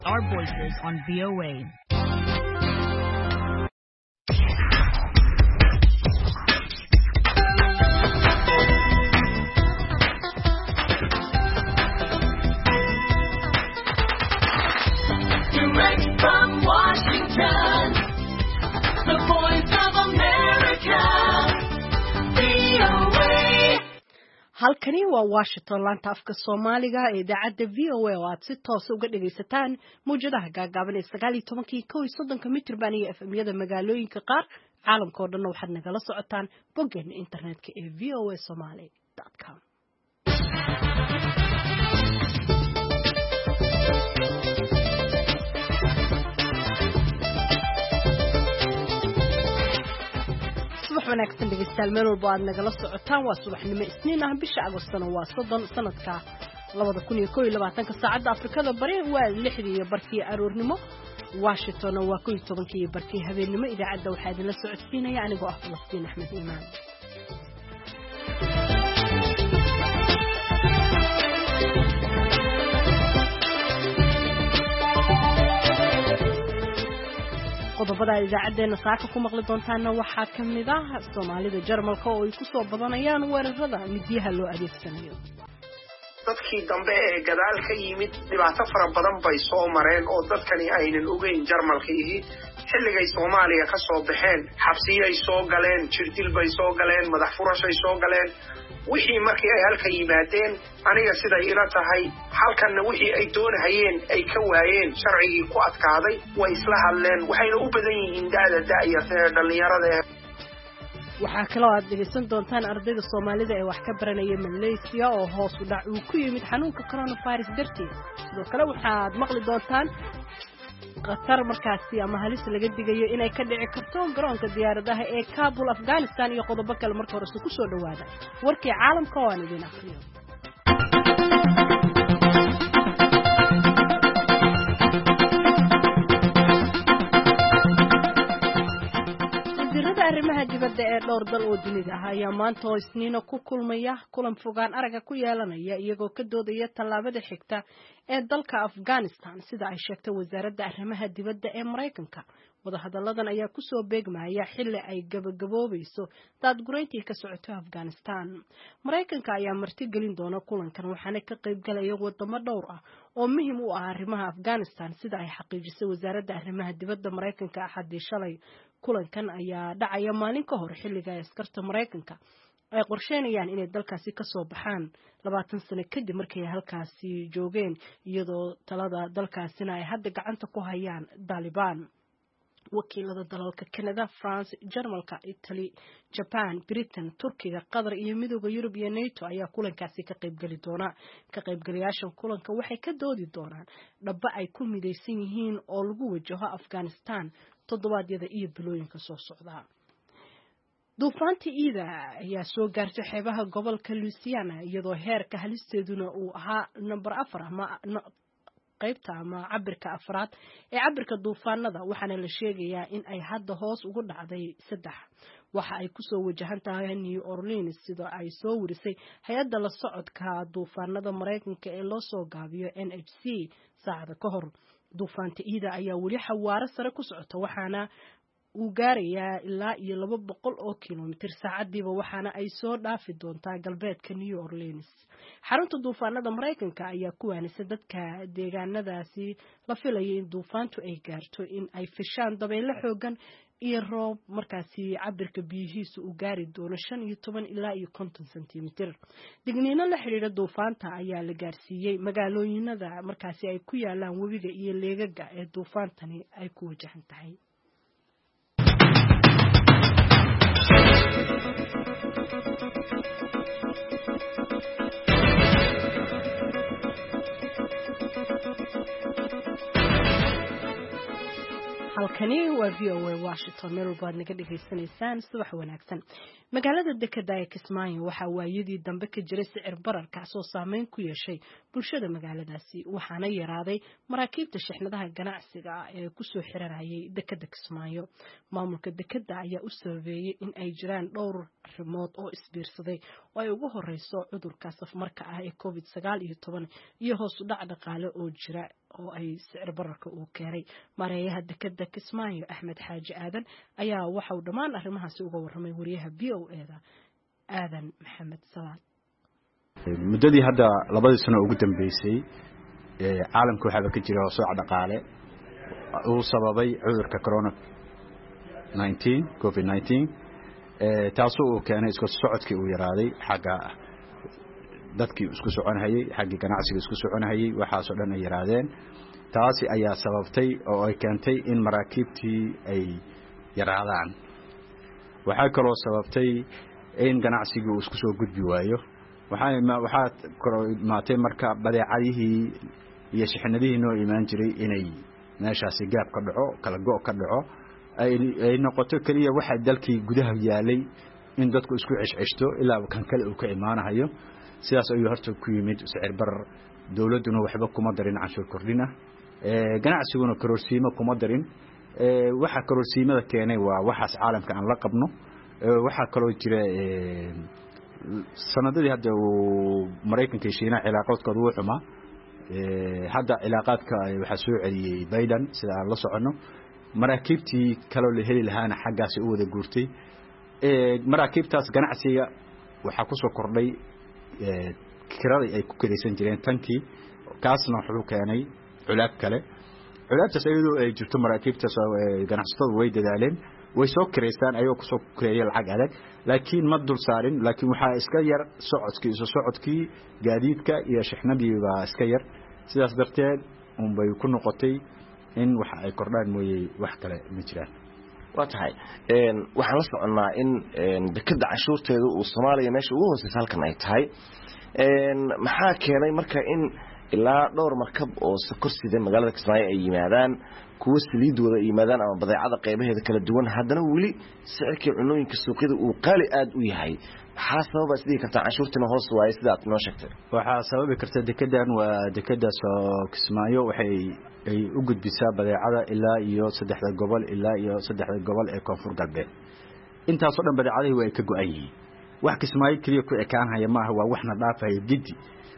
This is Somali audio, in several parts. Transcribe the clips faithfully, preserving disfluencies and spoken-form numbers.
Our voices on V O A. Direct from Washington, the voice of America, V O A. halkani waa Washington laanta afka Soomaaliga ee idaacadda V O A oo aad si toos uga dhageysataan muujadaha gaagaaban ee sagaal iyo toban iyo soddon mitir baan iyo F M-yada magaalooyinka qaar caalamka oo dhan waxaad nagala socotaan boggeena internetka ee v o a somali dot com. subax wanaagsan dhegeystayaal meel walba aad nagala socotaan waa subaxnimo isniin ah bisha agostana waa soddon sanadka labada kun iyo kow iyo labaatanka saacadda Afrikada bari waa lixdii iyo barkii aroornimo Washington waa kow iyo tobankii iyo barkii habeenimo idaacadda waxaa idinla socodsiinaya anigoo ah Falastiin Axmed Iimaan. qodobada idaacadeena saaka ku maqli doontaana waxaa ka mid ah Soomaalida Jarmalka oo ay ku soo badanayaan weerarada midiyaha loo adeegsanayo. dadkii dambe ee gadaal ka yimid dhibaato fara badan bay soo mareen oo dadkani aynan ogeyn Jarmalkii xilligay Soomaaliya ka soo baxeen xabsiyay soo galeen jirdil bay soo galeen madax furashay soo galeen wixii markii ay halka yimaadeen aniga siday ila tahay halkanna wixii ay doonayeen ay ka waayeen sharcigii ku adkaaday way isla hadleen waxayna u badan yihiin daada da'yarta ee dhalinyarada waxaa kaloo aad dhegeysan doontaan ardayda Soomaalida ee wax ka baranaya Malaysia oo hoos u dhac uu ku yimid xanuunka coronavirus dartiis sidoo kale waxaad maqli doontaan qatar markaasi ama halis laga digayo inay ka dhici karto garoonka diyaaradaha ee Kabul Afghanistan iyo qodobo kale marka hore ku soo dhawaada warkii caalamka oo aan idin akhriyo. arrimaha dibadda ee dhowr dal oo dunida ah ayaa maanta oo isniina ku kulmaya kulan fogaan araga ku yeelanaya iyagoo ka doodaya tallaabada xigta ee dalka Afghanistan sida ay sheegtay wasaaradda arrimaha dibadda ee Mareykanka. wadahadalladan ayaa ku soo beegmaya xilli ay gabagaboobayso daadgureyntii ka socotay Afghanistan. Mareykanka ayaa martigelin doona kulankan waxaana ka qayb galaya wadamo dhowr ah oo muhiim u ah arrimaha Afghanistan sida ay xaqiijisay wasaaradda arrimaha dibadda Mareykanka Axaddii shalay. kulankan ayaa dhacaya maalin ka hor xilliga askarta Mareykanka ay qorsheynayaan inay dalkaasi ka soo baxaan labaatan sano kadib markii ay halkaasi joogeen iyadoo talada dalkaasina ay hadda gacanta ku hayaan Taliban. wakiilada dalalka Canada, France, Jarmalka, Italy, Japan, Britain, Turkiga, Qatar iyo Midowga Yurub iyo NATO ayaa kulankaasi ka qayb gali doona. ka qaybgalayaashan kulanka waxay ka doodi doonaan dhaba ay ku midaysan yihiin oo lagu wajaho Afghanistan toddobaadyada iyo bilooyinka soo socda. duufaanta Ida ayaa soo gaartay xeebaha gobolka Louisiana iyadoo heerka halisteeduna uu ahaa number afar ama qaybta ama cabirka afraad ee cabirka duufaanada waxaana la sheegayaa in ay hadda hoos ugu dhacday saddex. waxa ay ku soo wajahan tahay New Orleans sida ay soo warisay hay'adda la socodka duufaanada Mareykanka ee loo soo gaabiyo N H C saacada ka hor. duufaanta Ida ayaa weli xawaare sare ku socota waxaana uu gaarayaa ilaa iyo laba boqol oo kiiloomitir saacadiiba waxaana ay soo dhaafi doontaa galbeedka New Orleans. xarunta duufaanada Mareykanka ayaa ku waanisay dadka deegaanadaasi la filayay in duufaantu ay gaarto in ay fishaan dabaylo xoogan iyo roob markaasi cabirka biyihiisu uu gaari doono shan iyo toban ilaa iyo konton sentimitir. digniino la xiriira duufaanta ayaa la gaarsiiyay magaalooyinada markaasi ay ku yaalaan webiga iyo leegaga ee duufaantani ay ku wajahan tahay. halkani waa V O A Washington meel walba naga dhageysanaysaan subax wanaagsan. magaalada dekedda ee Kismaayo waxa waayadii dambe ka jiray sicir barar kaasoo saameyn ku yeeshay bulshada magaaladaasi waxaana yaraaday maraakiibta shixnadaha ganacsiga ee ku soo xiranayay dekedda Kismaayo maamulka dekedda ayaa u sababeeyay in ay jiraan dhowr arrimood oo isbiirsaday oo ay ugu horeyso cudurka safmarka ah ee covid sagaal iyo toban iyo hoos u dhac dhaqaale oo jira oo ay sicir bararka uu keenay mareeyaha dekedda Kismaayo Axmed Xaaji Aadan ayaa waxa uu dhamaan arrimahaasi uga warramay wariyaha B O A da Aadan Maxamed Salaad muddadii hadda labadii sano ugu dambeysay ee caalamka waxa ka jira soo dhaqaale uu sababay cudurka corona nineteen covid nineteen ee taasoo uu keenay isku socodkii uu yaraaday xagga dadkii isku soconayay xagga ganacsiga isku soconayay waxa soo dhan ay yaraadeen taasi ayaa sababtay oo ay keentay in maraakiibtii ay yaraadaan waxa kaloo sababtay in ganacsigu isku soo gudbi waayo waxa ma waxa maatay marka badeecadihii iyo shixnadihii noo iimaan jiray inay meeshaasi gaab ka dhaco kala go' ka dhaco ay noqoto kaliya waxa dalkii gudaha yaalay in dadku isku cishcishto ilaa kan kale uu ka imaanayo sidaas ayuu horta ku yimid sicir barar dawladuna waxba kuma darin canshuur kordhina ee ganacsiguna kororsiimo kuma darin ee waxa kororsiimada keenay waa waxaas caalamka aan la qabno waxa kaloo jira ee sanadadii hadda uu Mareykanka iyo Shiinaha cilaaqadkooda uu xumaa ee hadda cilaaqadka waxa soo celiyay Biden sida aan la socono maraakiibtii kale oo la heli lahaana xaggaas u wada guurtay ee maraakiibtaas ganacsiga waxa ku soo kordhay ee kirada ay ku kiraysan jireen tankii kaasna wuxuu keenay culaab kale culaabtaas ayadoo ay jirto maraakiibtaas ganacsatada way dadaaleen way soo kireystaan ayuu ku soo kireeyay lacag adag laakiin ma dul saarin laakiin waxa iska yar socodkii soo socodkii gaadiidka iyo shixnadii baa iska yar sidaas darteed um bay ku noqotay in waxa ay kordhaan mooyay wax kale ma jiraan waa tahay een waxaan la soconaa in dekedda cashuurteedu uu Soomaaliya meesha ugu hooseysa halkan ay tahay een maxaa keenay marka in ilaa dhowr markab oo sokor sida magaalada Kismaayo ay yimaadaan kuwa saliidooda yimaadaan ama badeecada qaybaheeda kala duwan haddana wali sicirka cunooyinka suuqyada uu qaali aad u yahay maxaa sababa sidii karta cashuurtina hoos waayay sida aad noo sheegtay waxa sababi karta dekedan waa dekedda soo Kismaayo waxay ay u gudbisaa badeecada ilaa iyo saddexda gobol ilaa iyo saddexda gobol ee koonfur galbeed intaas oo dhan badeecadahi way ka go'an yihiin wax Kismaayo kaliya ku ekaan haya maaha waa waxna dhaafay gidi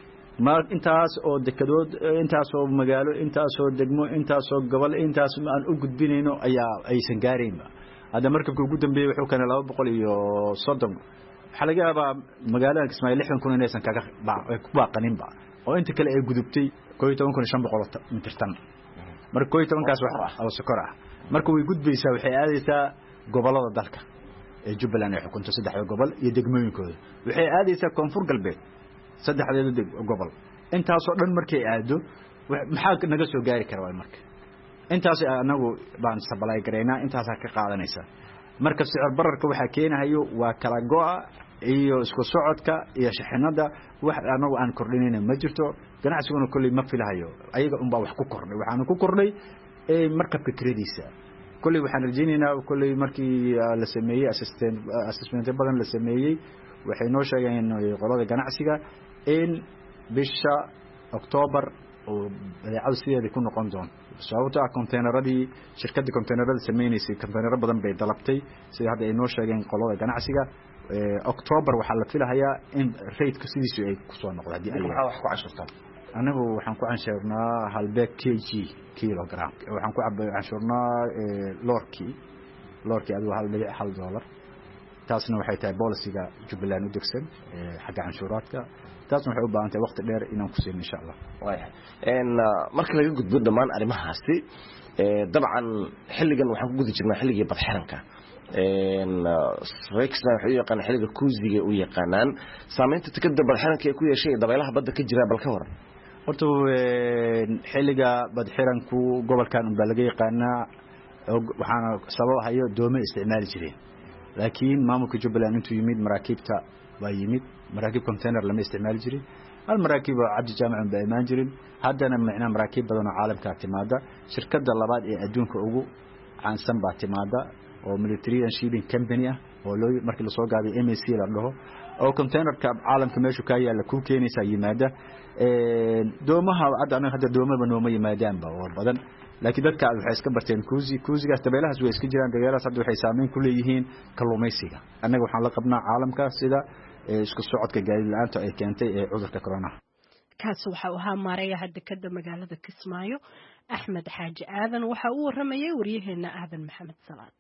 ma intaas oo dekedood intaas oo magaalo intaas oo degmo intaas oo gobol intaas aan u gudbinayno ayaa aysan gaareenba hada markabka ugu dambeeyay wuxuu kana laba boqol iyo soddon waxa laga yaabaa magaalada Kismaayo lixdan kun inaysan kaga ku baaqaninba oo inta kale ay gudubtay koob iyo toban kun iyo shan boqol mitir tan marka koob iyo toban kaas wax oo sokor ah marka way gudbaysaa waxay aadaysaa gobolada dalka ee Jubbaland ay xukunto saddexda gobol iyo degmooyinkooda waxay aadaysaa koonfur galbeed saddexdeeda gobol intaas oo dhan markay aado maxaa naga soo gaari kara way marka intaas anagu baan sabalay gareena intaas ka qaadanaysa marka sicir bararka waxa keenayo waa kala go'a iyo isku socodka iyo shixnada wax anagu aan kordhinayna ma jirto ganacsiguna kulli ma filahayo ayaga un baa wax ku kordhay waxaan ku kordhay ee markabka kiradiisa kulli waxaan rajaynaynaa kulli markii la sameeyay assistant assessment badan la sameeyay waxay noo sheegeen qolada ganacsiga in bisha October oo badeecadu sideeda ku noqon doon sababtoo ah containeradii shirkadda containerada sameeynaysa containerada badan bay dalabtay sida hadda ay noo sheegeen qolada ganacsiga ee October waxa la filayaa in rate-ka sidiisu ay ku soo noqdo hadii ay wax ku cashartaan anagu waxaan ku cansheernaa halbeeg kg kilogram waxaan ku cansheernaa lorki lorki adu hal dhibic hal dollar taasna waxay tahay policy-ga Jubbaland u degsan ee xagga canshuuraadka taasna waxay u baahan tahay waqti dheer inaan ku siino insha Allah waayahay een marka laga gudbo dhamaan arimahaasi ee dabcan xilligan waxaan ku gudi jirnaa xilligii badxiranka een Rexna wuxuu yaqaan xilliga kuusiga u yaqaanaan saameynta tikada badxiranka ee ku yeeshay dabaylaha badda ka jira balka waran horta xilliga badxiranku gobolkan baa laga yaqaanaa waxaana sabab hayo doomo isticmaali jireen laakiin maamulka Jubbaland intuu yimid maraakiibta waa yimid maraakib container lama isticmaali jirin hal maraakib oo cabdi jaamac baa imaan jirin haddana macna maraakib badan oo caalamka timaada shirkadda labaad ee adduunka ugu caansan baa timaada oo military and shipping company ah oo loo markii la soo gaaday M A C la dhaho oo containerka caalamka meesha ka yaala ku keenaysa yimaada ee doomaha hadda hadda doomaba nooma yimaadaanba oo badan laakiin dadka waxay iska barteen kuusi kuusigaas dabeelahaas way iska jiraan dabeelahaas hadda waxay saameyn ku leeyihiin kalluumaysiga annaga waxaan la qabnaa caalamka sida isku socodka gaari la'aanta ay keentay ee cudurka corona kaas waxa uu ahaa maareeyaha dekedda magaalada Kismaayo Axmed Xaaji Aadan waxa uu waramayay wariyaheena Aadan Maxamed Salaad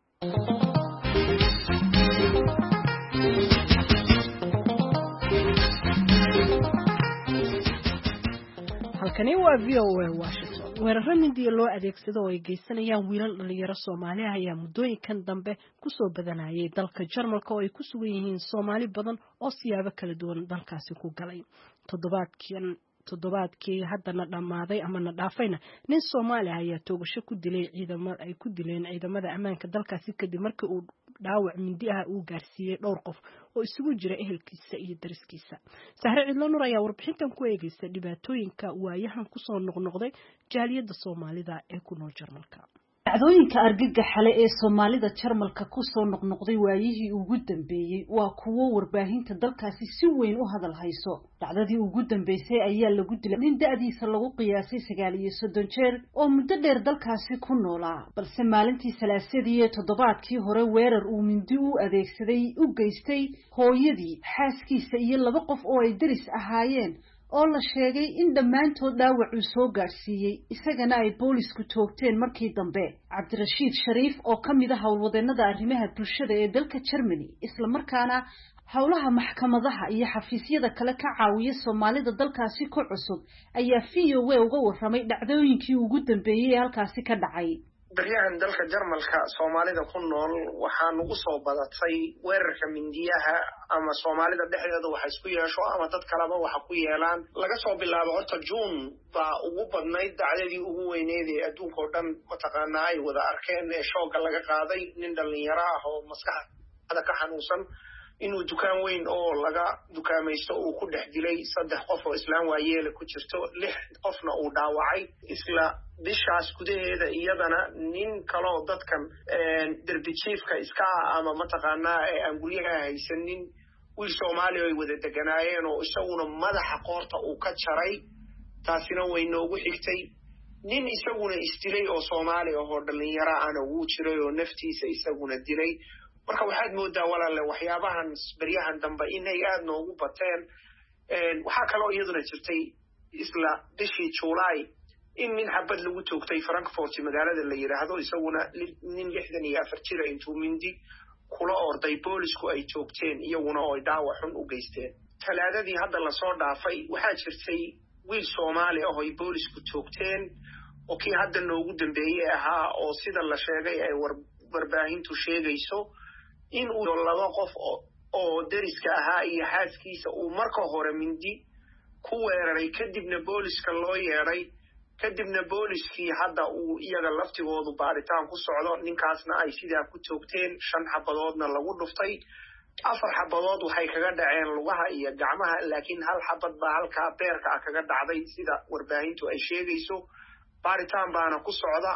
halkani waa V O A Washington weerarada Hindiya loo adeegsado oo ay geysanayaan wiilal dhalinyaro Soomaali ah ayaa muddooyinkan dambe ku soo badanayay dalka Jarmalka oo ay ku sugan yihiin Soomaali badan oo siyaabo kala duwan dalkaasi ku galay toddobaadkan toddobaadkii haddana dhamaaday ama na dhaafayna nin Soomaali ah ayaa toogasho ku dilay ciidamada ay ku dileen ciidamada ammaanka dalkaasi kadib markii uu dhaawac mindi ah uu gaarsiiyay dhowr qof oo isugu jira ehelkiisa iyo dariskiisa Sahre Cidlo Nur ayaa warbixintan ku eegaysa dhibaatooyinka waayahan ku soo noqnoqday jaaliyada Soomaalida ee ku nool Jarmalka dhacdooyinka argagaxa leh ee Soomaalida Jarmalka ku soo noqnoqday waayihii ugu dambeeyay waa kuwo warbaahinta dalkaasi si weyn u hadal hayso dhacdadii ugu dambeysay ayaa lagu dilay nin da'diisa lagu qiyaasay sagaal iyo soddon jeer oo muddo dheer dalkaasi ku noolaa balse maalintii salaasadii ee toddobaadkii hore weerar uu mindi u adeegsaday u geystay hooyadii xaaskiisa iyo laba qof oo ay daris ahaayeen oo la sheegay in dhammaantood dhaawac uu soo gaarsiiyay isagana ay boolisku toogteen markii dambe Cabdirashiid Shariif oo ka mid ah howlwadeenada arrimaha bulshada ee dalka Germany isla markaana howlaha maxkamadaha iyo xafiisyada kale ka caawiya Soomaalida dalkaasi ku cusub ayaa V O A uga warramay dhacdooyinkii ugu dambeeyay ee halkaasi ka dhacay baryahan dalka Jarmalka Soomaalida ku nool waxaa nagu soo badatay weerarka mindiyaha ama Soomaalida dhexdeeda waxa isku yeesho ama dad kaleba waxa ku yeelaan laga soo bilaabo horta June baa ugu badnayd dacdadii ugu weyneed ee adduunka oo dhan mataqaanaa ay wada arkeen ee shooga laga qaaday nin dhalinyaro ah oo maskaxda ka xanuunsan inuu dukaan weyn oo laga dukaamaysto uu ku dhex dilay saddex qof oo islaan waayeela ku jirto lix qofna uu dhaawacay isla bishaas gudaheeda iyadana nin kale oo dadkan derbi chiefka iska ama mataqaanaa ee aan guryaha haysanin wiil Soomaali oo ay wada deganaayeen oo isaguna madaxa qoorta uu ka jaray taasina way noogu xigtay nin isaguna isdilay oo Soomaali ah oo dhalinyaro aan ugu jiray oo naftiisa isaguna dilay marka waxaad moodaa walaal waxyaabahan baryahan dambe inay aad noogu bateen een waxa kale oo iyaduna jirtay isla bishii July in min xabad lagu toogtay Frankfurt magaalada la yiraahdo isaguna nin lixdan iyo afar jir intuu mindi kula orday boolisku ay toogteen iyaguna oo dhaawac xun u geysteen talaadadii hadda la soo dhaafay waxa jirtay wiil Soomaali ah oo ay boolisku toogteen oo kii hadda noogu dambeeyay ahaa oo sida la sheegay ay warbaahintu sheegayso in uu laba qof oo dariska ahaa iyo xaaskiisa uu marka hore mindi ku weeraray kadibna booliska loo yeeray kadibna booliskii hadda uu iyaga laftigoodu baaritaan ku socdo ninkaasna ay sidaa ku toogteen shan xabadoodna lagu dhuftay afar xabadood waxay kaga dhaceen lugaha iyo gacmaha laakiin hal xabad baa halkaa beerka ah kaga dhacday sida warbaahintu ay sheegayso baaritaan baana ku socda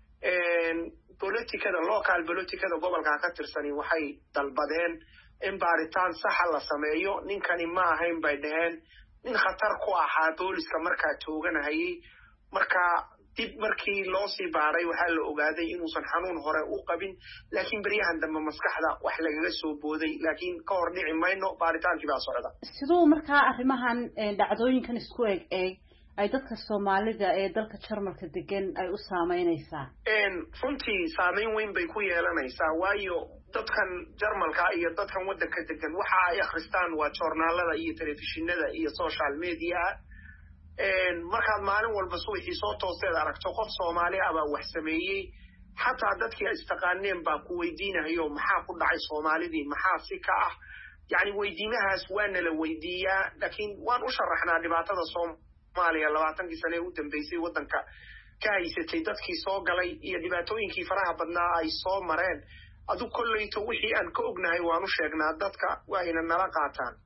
politikada local politikada gobolka ka tirsani waxay dalbadeen in baaritaan sax la sameeyo ninkani ma ahayn bay dhaheen nin khatar ku ahaa booliska markaa tooganayay marka dib markii loo sii baaray waxaa la ogaaday inuusan xanuun hore u qabin laakiin baryahan dambe maskaxda wax lagaga soo booday laakiin ka hor dhici mayno baaritaankii baa socda sidoo markaa arrimahan dhacdooyinkan isku eg eg ay dadka Soomaalida ee dalka Jarmalka degan ay u saameynaysaa een runtii saameyn weyn bay ku yeelanaysaa waayo dadkan Jarmalka iyo dadkan wadanka degan waxa ay akhristaan waa joornaalada iyo telefishinada iyo social media een markaad maalin walba suuxii soo tooseed aragto qof Soomaali ah baa wax sameeyay xataa dadkii istaqaaneen baa ku weydiinayo maxaa ku dhacay Soomaalidii maxaa si ka ah yani weydiinahaas waana la weydiiyaa laakiin waan u sharaxnaa dhibaatada Soomaaliya Soomaaliya labaatankii sano u dambeysay wadanka ka haysatay dadkii soo galay iyo dhibaatooyinkii faraha badnaa ay soo mareen adu kullayto wixii aan ka ognahay waan u sheegnaa dadka waayna nala qaataan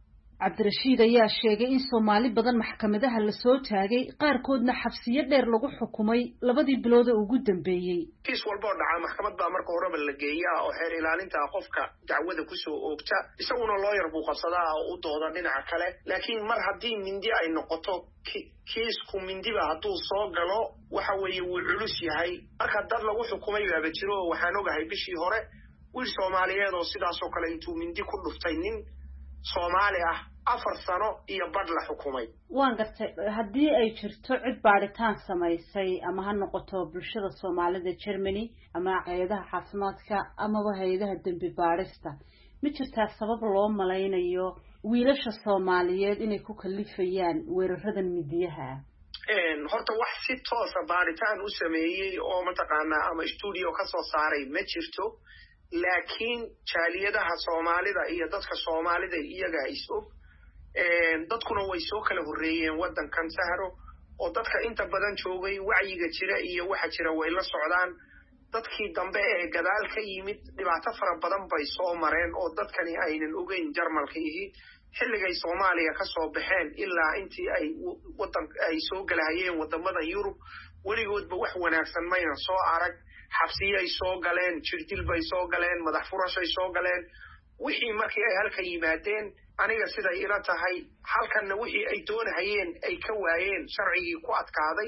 cabdirashiid ayaa sheegay in Soomaali badan maxkamadaha la soo taagay qaarkoodna xabsiyo dheer lagu xukumay labadii bilood ee ugu dambeeyay kiis walba oo dhaca maxkamad baa marka horeba la geeyaa oo xeer ilaalinta qofka dacwada ku soo oogta isaguna lawyer buu qabsadaa oo u dooda dhinaca kale laakiin mar haddii mindi ay noqoto kiisku mindiba hadduu soo galo waxa weeye wuu culus yahay marka dad lagu xukumay baaba jiro waxaan ogahay bishii hore wiil Soomaaliyeed oo sidaas oo kale intuu mindi ku dhuftay nin Soomaali ah afar sano iyo bad la xukumay waan gartay haddii ay jirto cid baaritaan samaysay ama ha noqoto bulshada Soomaalida Germany ama hay'adaha caafimaadka ama hay'adaha dambi baarista ma jirtaa sabab loo malaynayo wiilasha Soomaaliyeed inay ku kalifayaan weeraradan midiyaha een horta wax si toos ah baaritaan u sameeyay oo mataqaanaa ama studio ka soo saaray ma jirto laakiin jaaliyadaha Soomaalida iyo dadka Soomaalida iyaga isu een dadkuna way soo kala horeeyeen wadankan Saharo oo dadka inta badan joogay wacyiga jira iyo waxa jira way la socdaan dadkii dambe ee gadaal ka yimid dhibaato fara badan bay soo mareen oo dadkani aynan ogeyn Jarmalkiihi xilligay Soomaaliya ka soo baxeen ilaa intii ay wadan ay soo galahayeen wadamada Yurub weligoodba wax wanaagsan mayna soo arag xabsiyay soo galeen jirdil bay soo galeen madax furashay soo galeen wixii markii ay halka yimaadeen aniga sida ila tahay halkanna wixii ay doonayeen ay ka waayeen sharcigii ku adkaaday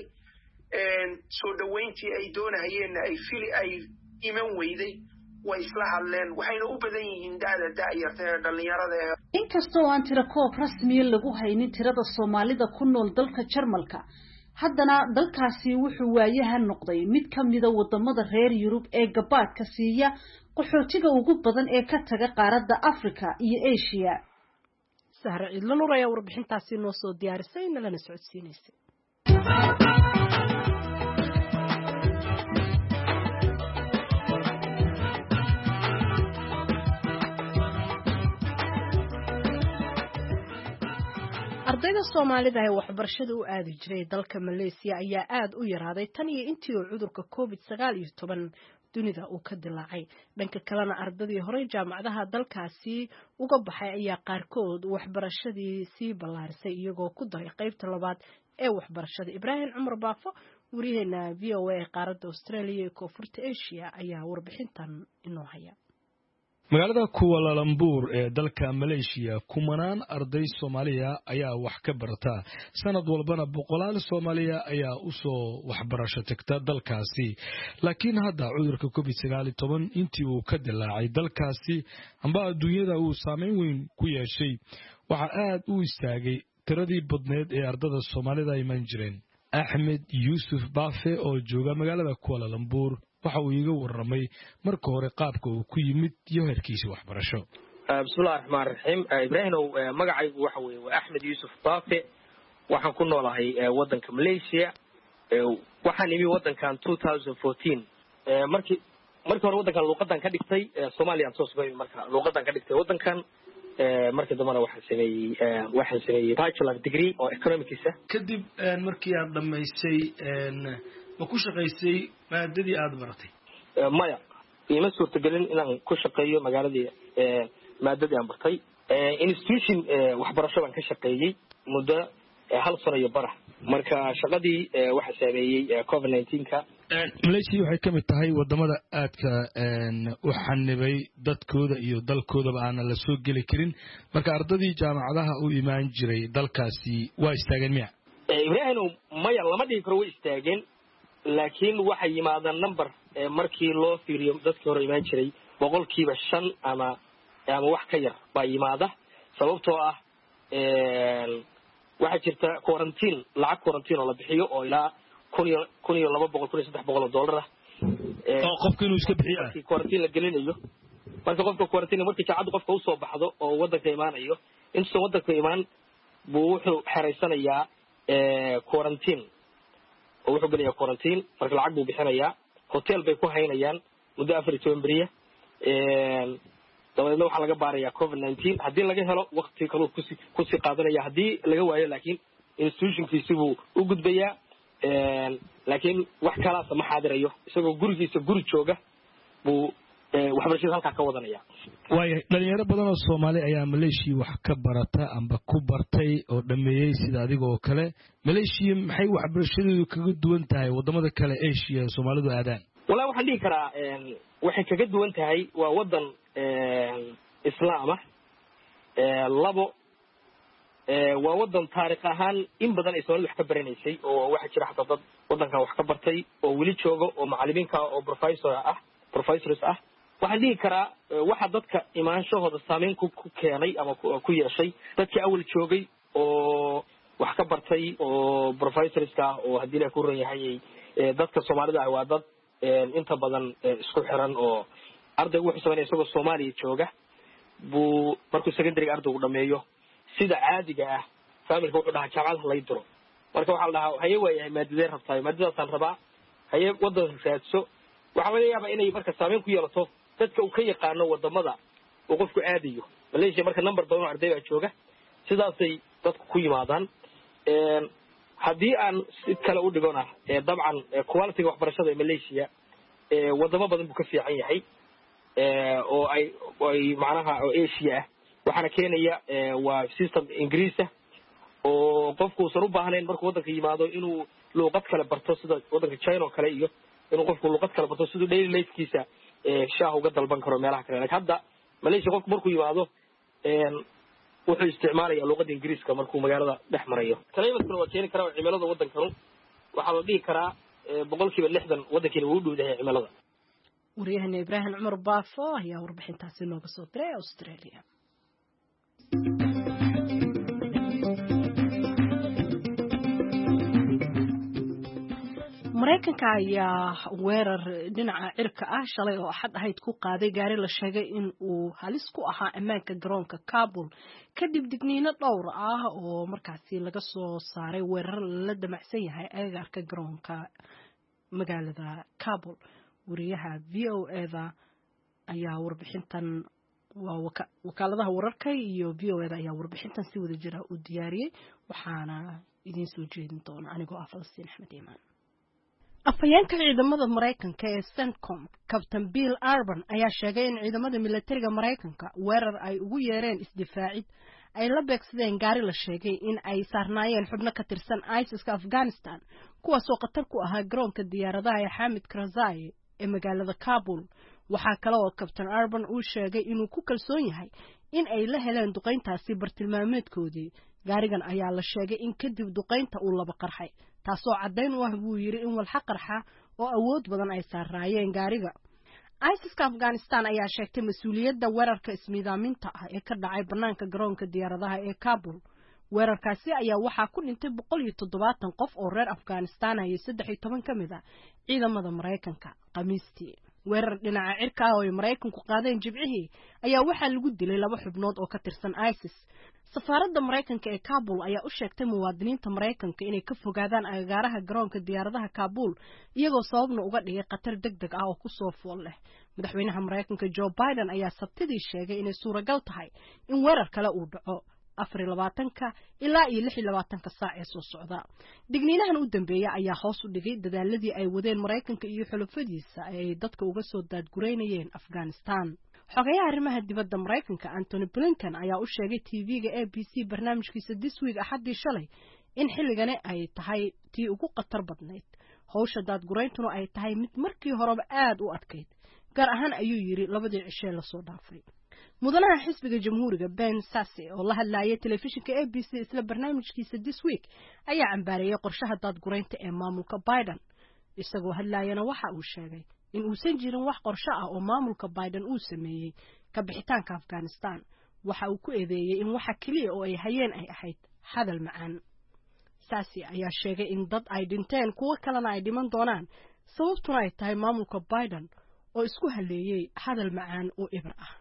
een soo dhaweyntii ay doonayeen ay fili ay iman weyday way isla hadleen waxayna u badan yihiin daada daayarta dhalinyarada inkastoo aan tira koob rasmi lagu haynin tirada Soomaalida ku nool dalka Jarmalka haddana dalkaasi wuxuu waayahan noqday mid ka mid ah wadamada reer Yurub ee gabaadka siiya qaxootiga ugu badan ee ka taga qaaradda Afrika iyo Asia Sahra Idla Nuur ayaa warbixintaasi noo soo diyaarisay nalana socodsiinaysay ardayda Soomaalida ee waxbarashada u aadi jiray dalka Malaysia ayaa aad u yaraaday tan iyo intii uu cudurka covid sagaal iyo toban dunida uu ka dilaacay dhanka kalena ardadii hore jaamacadaha dalkaasi uga baxay ayaa qaarkood waxbarashadii si ballaarisay iyagoo ku daray qaybta labaad ee waxbarashada Ibraahim Cumar Baafo wariyaheena V O A ee qaaradda Australia iyo Koonfurta Asia ayaa warbixintan inoo haya magaalada Kuala Lumpur ee dalka Malaysia kumanaan arday Soomaaliya ayaa wax ka barata sanad walbana boqolaal Soomaaliya ayaa u soo waxbarasho tagta dalkaasi laakiin hadda cudurka covid sagaal iyo toban intii uu ka dilaacay dalkaasi amba adduunyada uu saameyn weyn ku yeeshay waxa aad u istaagay tiradii badneed ee ardada Soomaalida iman jireen Ahmed Yusuf Bafe oo jooga magaalada Kuala Lumpur waxa uu iga waramay marka hore qaabka uu ku yimid iyo heerkiisa waxbarasho bismillaahir rahmaanir rahiim Ibraahim magacaygu waxa weeye waa Ahmed Yusuf Bafe waxaan ku noolahay wadanka Malaysia waxaan imi wadankan two thousand fourteen markii markii hore wadankan luqadan ka dhigtay Soomaaliya soo subay marka luqadan ka dhigtay wadankan markii dambana waxaan sameeyay waxaan sameeyay bachelor degree oo economics ah kadib markii aad dhameysay ma ku shaqaysay maadadii aad baratay maya ima suurtagelin inaan ku shaqeeyo magaaladii maadadii aan bartay institution waxbarasho baan ka shaqeeyay muddo hal sano iyo bar marka shaqadii waxa sameeyay covid nineteen ka Malaysia waxay ka mid tahay wadamada aadka u xanibay dadkooda iyo dalkoodaba aan la soo gali karin marka ardadii jaamacadaha u imaan jiray dalkaasi waa istaageen miya Ibraahim maya lama dhigi karo way istaageen laakiin waxa yimaadaan number markii loo fiiriyo dadkii hore imaan jiray boqolkiiba shan ama ama wax ka yar baa yimaada sababtoo ah waxa jirta quarantine lacag quarantine oo la bixiyo oo ilaa kun iyo kun iyo laba boqol kun iyo saddex boqol oo dollar ah oo qofka inuu iska bixiyo quarantine la gelinayo marka qofka quarantine markii jaacad qofka u soo baxdo oo wadanka imaanayo inta wadanka imaan buu wuxuu xereysanayaa quarantine oo wuxuu gelayaa quarantine marka lacag buu bixinayaa hotel bay ku haynayaan muddo afar iyo toban beriya dabadeedna waxaa laga baarayaa covid nineteen haddii laga helo waqti kaluu kusi kusii qaadanaya haddii laga waayo laakiin institutionkiisi buu u gudbayaa laakiin wax kalaasa ma xaadirayo isagoo gurigiisa guri jooga buu waxbarashada halkaa ka wadanaya. waayo dhalinyaro badan oo Soomaali ayaa Malaysia wax ka barata amba ku bartay oo dhameeyay sida adiga oo kale. Malaysia maxay waxbarashadeedu kaga duwan tahay wadamada kale Asia ee Soomaalidu aadaan? Walaa waxaan dhihi karaa waxay kaga duwan tahay waa wadan islaam ah labo waa wadan taariikh ahaan in badan ay Soomaalidu wax ka baranaysay oo waxa jira xataa dad wadanka wax ka bartay oo weli jooga oo macallimiinka oo professor ah professors ah. waxaan dhihi karaa waxa dadka imaanshahooda saameyn ku keenay ama ku yeeshay dadkii awal joogay oo wax ka bartay oo professorska oo hadii la ku ran yahay dadka Soomaalida ah waa dad inta badan isku xiran oo ardaygu wuxuu sameeyay isagoo Soomaaliya jooga buu markuu secondary ardaygu dhameeyo sida caadiga ah familka wuxuu dhahaa jaamacad la diro marka waxa la dhahaa haye way maadada rabtaa maadadaasaan rabaa haye wadan raadso waxa laga yaabaa inay marka saameyn ku yeelato dadka uu ka yaqaano wadamada uu qofku aadayo. Malaysia marka number badan oo arday ah jooga sidaasay dadku ku yimaadaan. een hadii aan si kale u dhigona ee dabcan quality waxbarashada ee Malaysia ee wadamo badan buu ka fiican yahay ee oo ay ay macnaha oo Asia waxana keenaya waa system Ingiriis ah oo qofku soo u baahnayn markuu wadanka yimaado inuu luqad kale barto sida wadanka China oo kale iyo inuu qofku luqad kale barto sida daily life-kiisa ee shaah uga dalban karo meelaha kale. Laakiin hadda Malaysia qofku markuu yimaado een wuxuu isticmaalayaa luqadda Ingiriiska markuu magaalada dhex marayo. Kalimadkuna waa keeni karaa cimilada wadankanu waxa la dhihi karaa boqolkiiba lixdan wadankeena uu dhowdahay cimilada. wariyahana Ibrahim Cumar Baafo ayaa warbixintaasi nooga soo diray Australia. Mareykanka ayaa weerar dhinaca cirka ah shalay oo axad ahayd ku qaaday gaari la sheegay in uu halis ku ahaa ammaanka garoonka Kabul kadib digniino dhowr ah oo markaasi laga soo saaray weerar la damacsan yahay agagaarka garoonka magaalada Kabul. wariyaha V O A da ayaa warbixintan waa wakaaladaha wararka iyo V O A da ayaa warbixintan si wada jira u diyaariyay waxaana idin soo jeedin doona anigoo ah Falastiin Axmed Iimaan. afhayeenka ciidamada Mareykanka ee CENTCOM Captain Bill Urban ayaa sheegay in ciidamada militariga Mareykanka weerar ay ugu yeereen isdifaacid ay la beegsadeen gaari la sheegay in ay saarnaayeen xubno ka tirsan ISIS-ka Afghanistan kuwaas oo qatar ku ahaa garoonka diyaaradaha ee Hamid Karzai ee magaalada Kabul. waxaa kale oo Captain Urban uu sheegay inuu ku kalsoon yahay in ay la heleen duqeyntaasi bartilmaameedkoodii. gaarigan ayaa la sheegay in kadib duqeynta uu laba qarxay taasoo cadeyn u ah buu yiri in walxa qarxa oo awood badan ay saarayeen gaariga. ISIS-ka Afghanistan ayaa sheegtay mas'uuliyadda weerarka ismiidaaminta ah ee ka dhacay banaanka garoonka diyaaradaha ee Kabul. weerarkaasi ayaa waxaa ku dhintay boqol iyo toddobaatan qof oo reer Afghanistan ah iyo saddex iyo toban kamid ah ciidamada Mareykanka. Khamiistii weerar dhinaca cirka ah oo ay Mareykanku qaadeen Jimcihii ayaa waxaa lagu dilay laba xubnood oo ka tirsan ISIS. Safaaradda Mareykanka ee Kabul ayaa u sheegtay muwaadiniinta Mareykanka inay ka fogaadaan agagaaraha garoonka diyaaradaha Kabul iyagoo sababna uga dhigay qatar degdeg ah oo ku soo fool leh. madaxweynaha Mareykanka Joe Biden ayaa sabtidii sheegay inay suuragal tahay in weerar kale uu dhaco afar iyo labaatanka ilaa iyo lix iyo labaatanka saac ee soo socda. digniinahan u dambeeyay ayaa hoos u dhigay dadaaladii ay wadeen Mareykanka iyo xulafadiisa ay dadka uga soo daadgureynayeen Afghanistan. xogayaha arrimaha dibadda Mareykanka Anthony Blinken ayaa u sheegay T V-ga A B C barnaamijkiisa This Week axadii shalay in xilligani ay tahay tii ugu qatar badnayd hawsha daadgureyntuna ay tahay mid markii horeba aad u adkayd gaar ahaan ayuu yiri labadii cishe la soo dhaafay. mudanaha xisbiga jamhuuriga Ben Sasse oo la hadlayay telefishinka A B C isla barnaamijkiisa This Week ayaa cambaarayay qorshaha daadgureynta ee maamulka Biden. isagoo hadlayana waxa uu sheegay in uusan jirin wax qorshe ah oo maamulka Biden uu sameeyay ka bixitaanka Afghanistan. waxa uu ku eedeeyay in waxa kaliya oo ay hayeen ay ahayd hadal macaan. Sasse ayaa sheegay in dad ay dhinteen kuwa kalena ay dhiman doonaan sababtuna ay tahay maamulka Biden oo isku haleeyay hadal macaan oo ibr ah.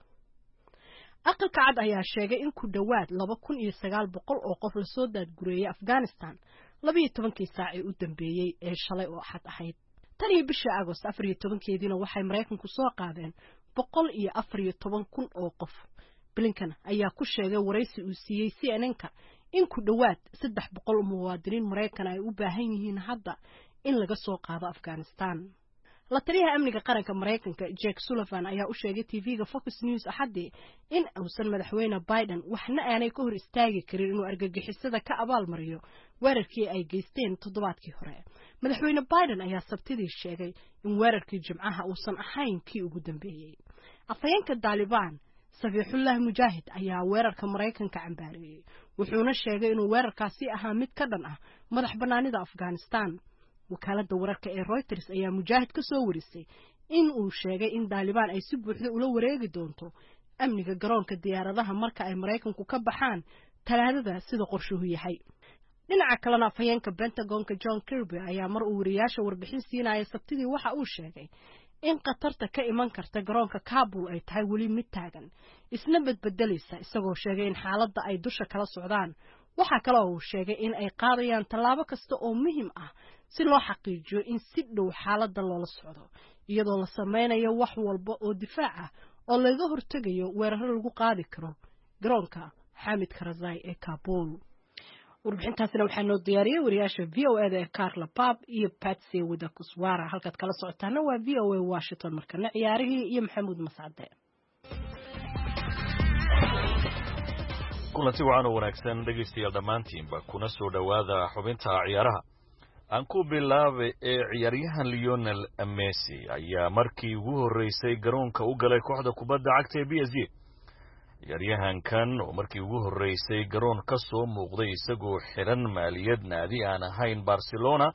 aqalka cad ayaa sheegay in ku dhawaad laba kun iyo sagaal boqol oo qof la soo daadgureeyay Afghanistan laba iyo tobankii saac ee u dambeeyay ee shalay oo axad ahayd. tan iyo bishii Agost afar iyo tobankeediina waxay Mareykanku soo qaadeen boqol iyo afar iyo toban kun oo qof. Blinken ayaa ku sheegay waraysi uu siiyay C N N-ka in ku dhawaad saddex boqol muwaadiniin Mareykan ay u baahan yihiin hadda in laga soo qaado Afghanistan. la taliyaha amniga qaranka Mareykanka Jake Sullivan ayaa u sheegay T V-ga Fox News axadii in uusan madaxweyne Biden waxna aanay ka hor istaagi karin inuu argagixisada ka abaalmariyo weerarkii ay geysteen toddobaadkii hore. Madaxweyne Biden ayaa sabtidii sheegay in weerarkii Jimcaha uusan ahayn kii ugu dambeeyay. Afhayeenka Taliban Safiixullah Mujaahid ayaa weerarka Mareykanka cambaariyay. Wuxuuna sheegay inuu weerarkaasi ahaa mid ka dhan ah madax banaanida Afghanistan. wakaaladda wararka ee Reuters ayaa Mujaahid ka soo warisay in uu sheegay in Taliban ay si buuxda ula wareegi doonto amniga garoonka diyaaradaha marka ay Mareykanku ka baxaan talaadada sida qorshuhu yahay. dhinaca kalena afhayeenka Pentagonka John Kirby ayaa mar uu wariyaasha warbixin siinaya sabtidii waxa uu sheegay in qatarta ka iman karta garoonka Kabul ay tahay weli mid taagan isna badbedelaysa isagoo sheegay in xaaladda ay dusha kala socdaan. waxa kale oo uu sheegay in ay qaadayaan tallaabo kasta oo muhiim ah si loo xaqiijiyo in si dhow xaaladda loola socdo iyadoo la sameynayo wax walba oo difaac ah oo laga hortagayo weeraro lagu qaadi karo garoonka Hamid Karzai ee Kabul. warbixintaasina waxaa noo diyaariyay wariyaasha V O A da ee Carla Pab iyo Patsy Widakuswara. halkaad kala socotaana waa V O A Washington markana ciyaarihii iyo Maxamuud Mascade. kulanti wacan oo wanaagsan dhegeystayaal dhammaantiinba kuna soo dhowaada xubinta ciyaaraha. aan ku bilaabay ee ciyaaryahan Lionel Messi ayaa markii ugu horeysay garoonka u galay kooxda kubadda cagta ee P S G. ciyaaryahankan oo markii ugu horeysay garoon ka soo muuqday isagoo xiran maaliyad naadi aan ahayn Barcelona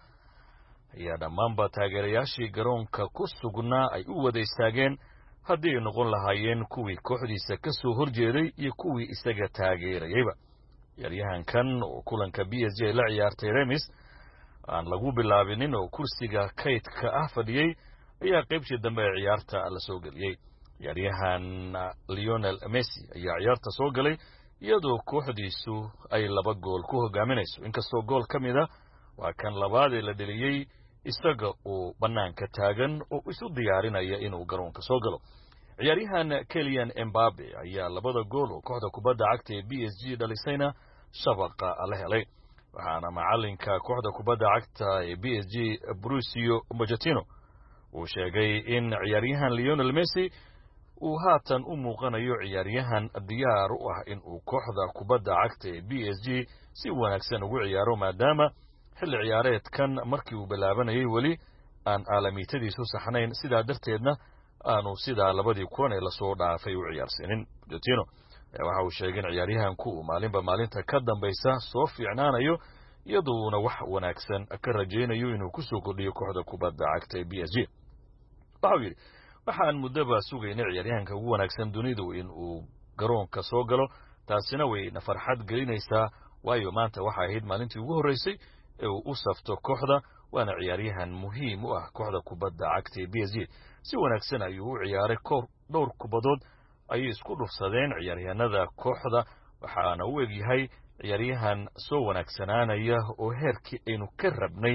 ayaa dhammaanba taageerayaashii garoonka ku sugnaa ay u wada istaageen haddii ay noqon lahaayeen kuwii kooxdiisa ka soo horjeeday iyo kuwii isaga taageerayayba. ciyaaryahankan oo kulanka B S G la ciyaartay Remis aan lagu bilaabinin oo kursiga kaydka ah fadhiyay ayaa qaybtii dambe ee ciyaarta la soo geliyay. ciyaaryahan Lionel Messi ayaa ciyaarta soo galay iyadoo kooxdiisu ay laba gool ku hogaaminayso inkastoo gool ka mid ah waa kan labaad ee la dheliyay isaga oo banaanka taagan oo isu diyaarinaya inuu garoonka soo galo. ciyaaryahan Kylian Mbappe ayaa labada gool oo kooxda kubadda cagta ee B S G dhalisayna shabaqa la helay. waxaana macalinka kooxda kubadda cagta ee B S G Mauricio Pochettino uu sheegay in ciyaaryahan Lionel Messi uu haatan u muuqanayo ciyaaryahan diyaar u ah in uu kooxda kubadda cagta ee B S G si wanaagsan ugu ciyaaro maadaama xilli ciyaareedkan markii uu bilaabanayay weli aan aalamiitadiisu saxnayn sidaa darteedna aanu sidaa labadii kulan ee lasoo dhaafay u ciyaarsiinin. Pochettino waxa uu sheegay in ciyaaryahanku uu maalinba maalinta ka dambaysa soo fiicnaanayo iyadoona wax wanaagsan ka rajaynayo inuu ku soo kordhiyo kooxda kubadda cagta ee B S G. waxa uu yidhi waxaan muddaba sugaynay ciyaaryahanka ugu wanaagsan dunidu in uu garoonka soo galo taasina wayna farxad gelinaysaa waayo maanta waxa ahayd maalintii ugu horeysay ee uu u safto kooxda waana ciyaaryahan muhiim u ah kooxda kubadda cagta ee B S G. si wanaagsan ayuu u ciyaaray kor dhowr kubadood ayay isku dhufsadeen ciyaaryahanada kooxda waxaana u egyahay ciyaaryahan soo wanaagsanaanaya oo heerkii aynu ka rabnay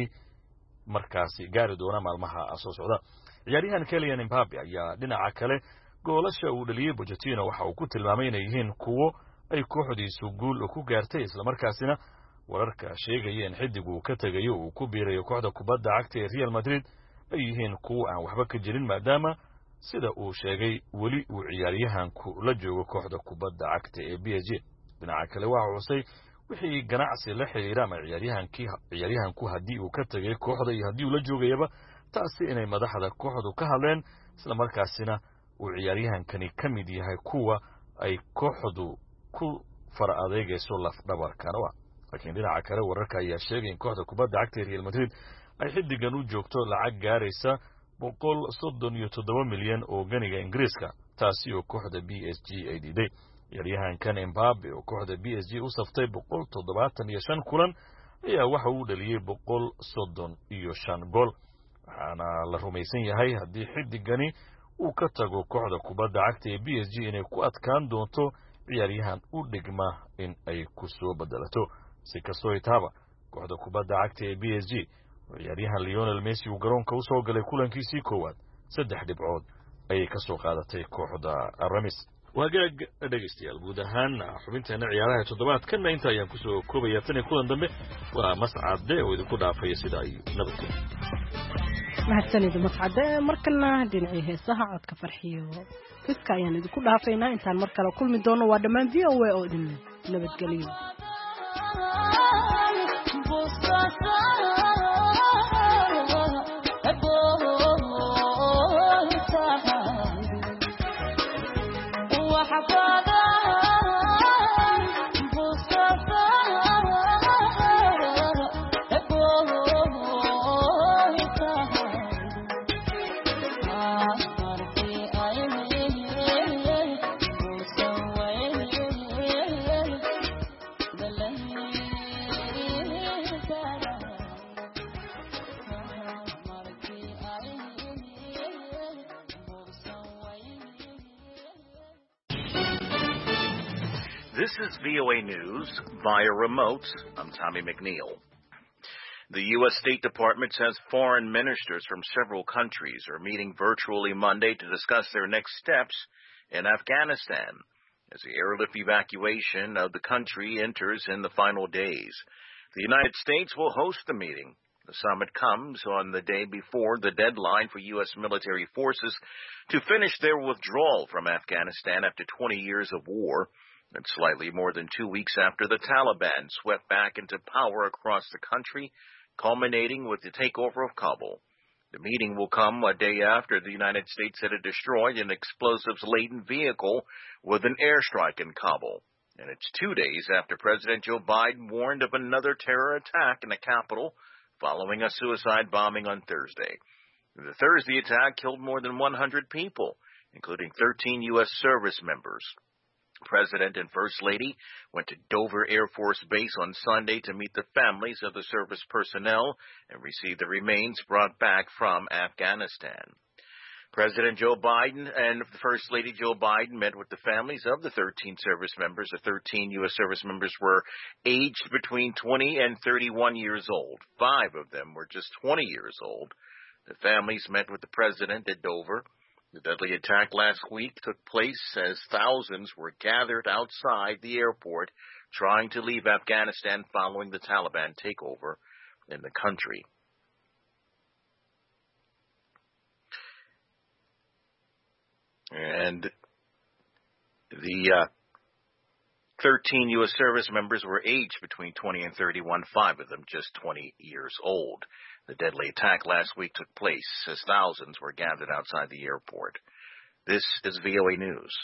markaasi gaari doona maalmaha soo socda. ciyaaryahan Kylian Mbappe ayaa dhinaca kale goolasha uu dhaliyay Pochettino waxa uu ku tilmaamay inay yihiin kuwo ay kooxdiisu guul ku gaartay isla markaasina wararka sheegayeen xidigu ka tagayo uu ku biirayo kooxda kubadda cagta ee Real Madrid ay yihiin kuwo aan waxba ka jirin maadaama sida uu sheegay weli uu ciyaaryahanku la joogo kooxda kubadda cagta ee B S G. dhinaca kale waxa xusay wixii ganacsi la xiriira ama ciyaaryahankii ciyaaryahanku haddii uu ka tagay kooxda iyo haddii uu la joogayaba taasi inay madaxda kooxdu ka hadleen isla markaasina uu ciyaaryahankani ka mid yahay kuwa ay kooxdu ku fara adeegayso laf dhabarkan ah. laakiin dhinaca kale wararka ayaa sheegay in kooxda kubadda cagta ee Real Madrid ay xidigan u joogto lacag gaaraysa boqol soddon iyo toddoba milyan oo ganiga Ingiriiska taasi oo kooxda B S G ay diiday. ciyaaryahankan Mbappe oo kooxda B S G u saftay boqol toddobaatan iyo shan kulan ayaa waxa uu dhaliyay boqol soddon iyo shan gool. waxaana la rumaysan yahay haddii xidigani uu ka tago kooxda kubadda cagta ee B S G inay ku adkaan doonto ciyaaryahan u dhigma in ay ku soo bedelato. si kastoo itaaba kooxda kubadda cagta ee B S G ciyaaryahan Lionel Messi uu garoonka u soo galay kulankiisii koowaad saddex dhibcood ayay ka soo qaadatay kooxda Remis. waagaag dhegeystayaal guud ahaan xubinteena ciyaaraha toddobaadkan inta ayaan ku soo koobaya tan kulan dambe waa Mascade oo idinku dhaafaya sida ay nabadgelyo. mahadsanid mascade markana dhinacii heesaha codka farxiyo fiska ayaan idinku dhaafaynaa intaan mar kale kulmi doono waa dhammaan v o a oo idin nabadgeliyo This is V O A News via remote. I'm Tommy McNeil. The U S State Department says foreign ministers from several countries are meeting virtually Monday to discuss their next steps in Afghanistan as the airlift evacuation of the country enters in the final days. The United States will host the meeting. The summit comes on the day before the deadline for U S military forces to finish their withdrawal from Afghanistan after twenty years of war. And slightly more than two weeks after the Taliban swept back into power across the country, culminating with the takeover of Kabul. The meeting will come a day after the United States had destroyed an explosives-laden vehicle with an airstrike in Kabul. And it's two days after President Joe Biden warned of another terror attack in the capital following a suicide bombing on Thursday. The Thursday attack killed more than one hundred people, including thirteen U S service members. President and First Lady went to Dover Air Force Base on Sunday to meet the families of the service personnel and receive the remains brought back from Afghanistan. President Joe Biden and First Lady Joe Biden met with the families of the thirteen service members. The thirteen U S service members were aged between twenty and thirty-one years old. Five of them were just twenty years old. The families met with the president at Dover. The deadly attack last week took place as thousands were gathered outside the airport trying to leave Afghanistan following the Taliban takeover in the country. And the uh, thirteen U S service members were aged between twenty and thirty-one, five of them just twenty years old. The deadly attack last week took place as thousands were gathered outside the airport. This is V O A News.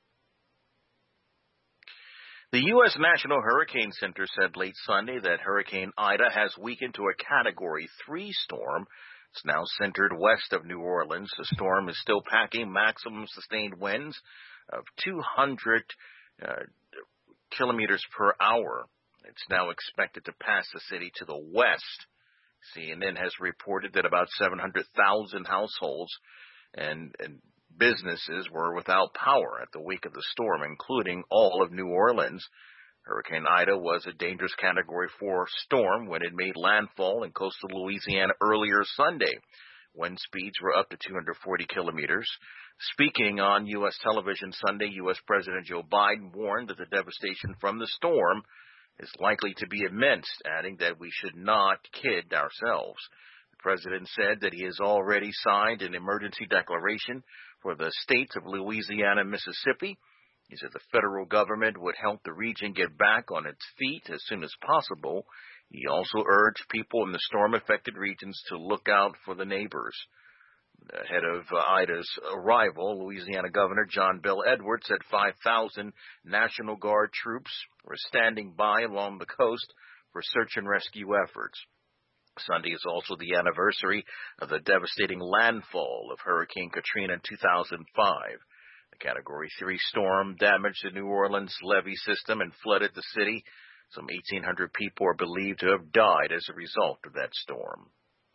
The U S National Hurricane Center said late Sunday that Hurricane Ida has weakened to a Category three storm. It's now centered west of New Orleans. The storm is still packing maximum sustained winds of two hundred uh, kilometers per hour. It's now expected to pass the city to the west. C N N has reported that about seven hundred thousand households and, and businesses were without power at the wake of the storm, including all of New Orleans. Hurricane Ida was a dangerous Category four storm when it made landfall in coastal Louisiana earlier Sunday. Wind speeds were up to two hundred forty kilometers. Speaking on U S television Sunday, U S President Joe Biden warned that the devastation from the storm is likely to be immense, adding that we should not kid ourselves. The president said that he has already signed an emergency declaration for the states of Louisiana and Mississippi. He said the federal government would help the region get back on its feet as soon as possible. He also urged people in the storm-affected regions to look out for the neighbors. Ahead of uh, Ida's arrival, Louisiana Governor John Bel Edwards said five thousand National Guard troops were standing by along the coast for search and rescue efforts. Sunday is also the anniversary of the devastating landfall of Hurricane Katrina in two thousand five. The Category three storm damaged the New Orleans levee system and flooded the city. Some eighteen hundred people are believed to have died as a result of that storm.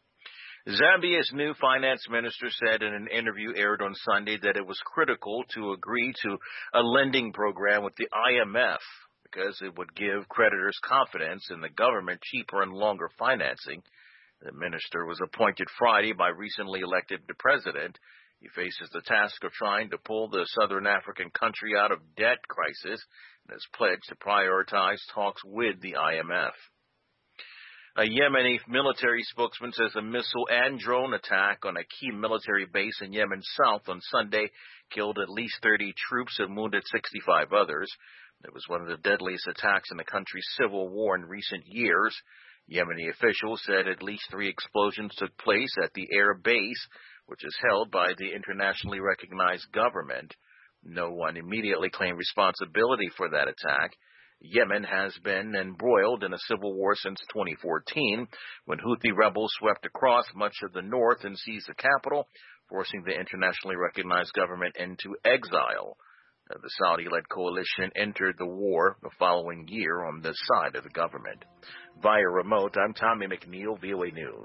Zambia's new finance minister said in an interview aired on Sunday that it was critical to agree to a lending program with the I M F because it would give creditors confidence in the government cheaper and longer financing. The minister was appointed Friday by recently elected president. He faces the task of trying to pull the Southern African country out of debt crisis and has pledged to prioritize talks with the I M F. A Yemeni military spokesman says a missile and drone attack on a key military base in Yemen's south on Sunday killed at least thirty troops and wounded sixty-five others. It was one of the deadliest attacks in the country's civil war in recent years. Yemeni officials said at least three explosions took place at the air base, which is held by the internationally recognized government. No one immediately claimed responsibility for that attack. Yemen has been embroiled in a civil war since twenty fourteen, when Houthi rebels swept across much of the north and seized the capital, forcing the internationally recognized government into exile. The Saudi-led coalition entered the war the following year on the side of the government. Via remote, I'm Tommy McNeil, V O A News.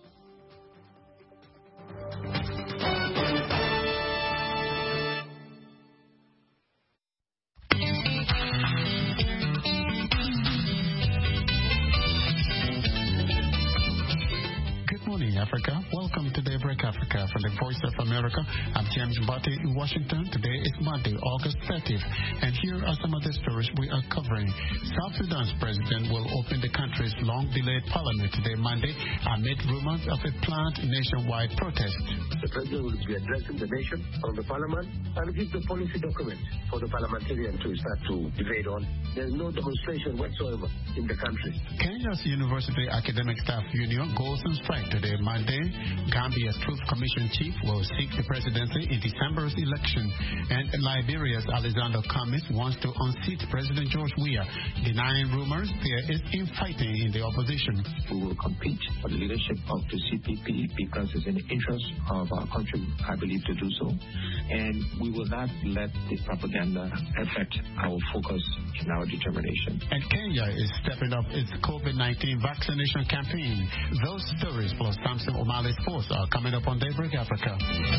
Africa. Welcome to Daybreak Africa from the Voice of America. I'm James Botte in Washington. Today is Monday, August thirtieth, and here are some of the stories we are covering. South Sudan's president will open the country's long-delayed parliament today, Monday, amid rumors of a planned nationwide protest. The president will be addressing the nation on the parliament and give the policy document for the parliamentarians to start to debate on. There's no demonstration whatsoever in the country. Kenya's University Academic Staff Union goes on strike today, Monday. Gambia's Truth Commission chief will seek the presidency in December's election. And Liberia's Alexander Cummings wants to unseat President George Weah, denying rumors there is infighting in the opposition. We will compete for the leadership of the C P P because it's in the interest of our country, I believe, to do so. And we will not let the propaganda affect our focus and our determination. And Kenya is stepping up its COVID nineteen vaccination campaign. Those stories plus Samson O'Malley's Force are coming up on Daybreak Africa.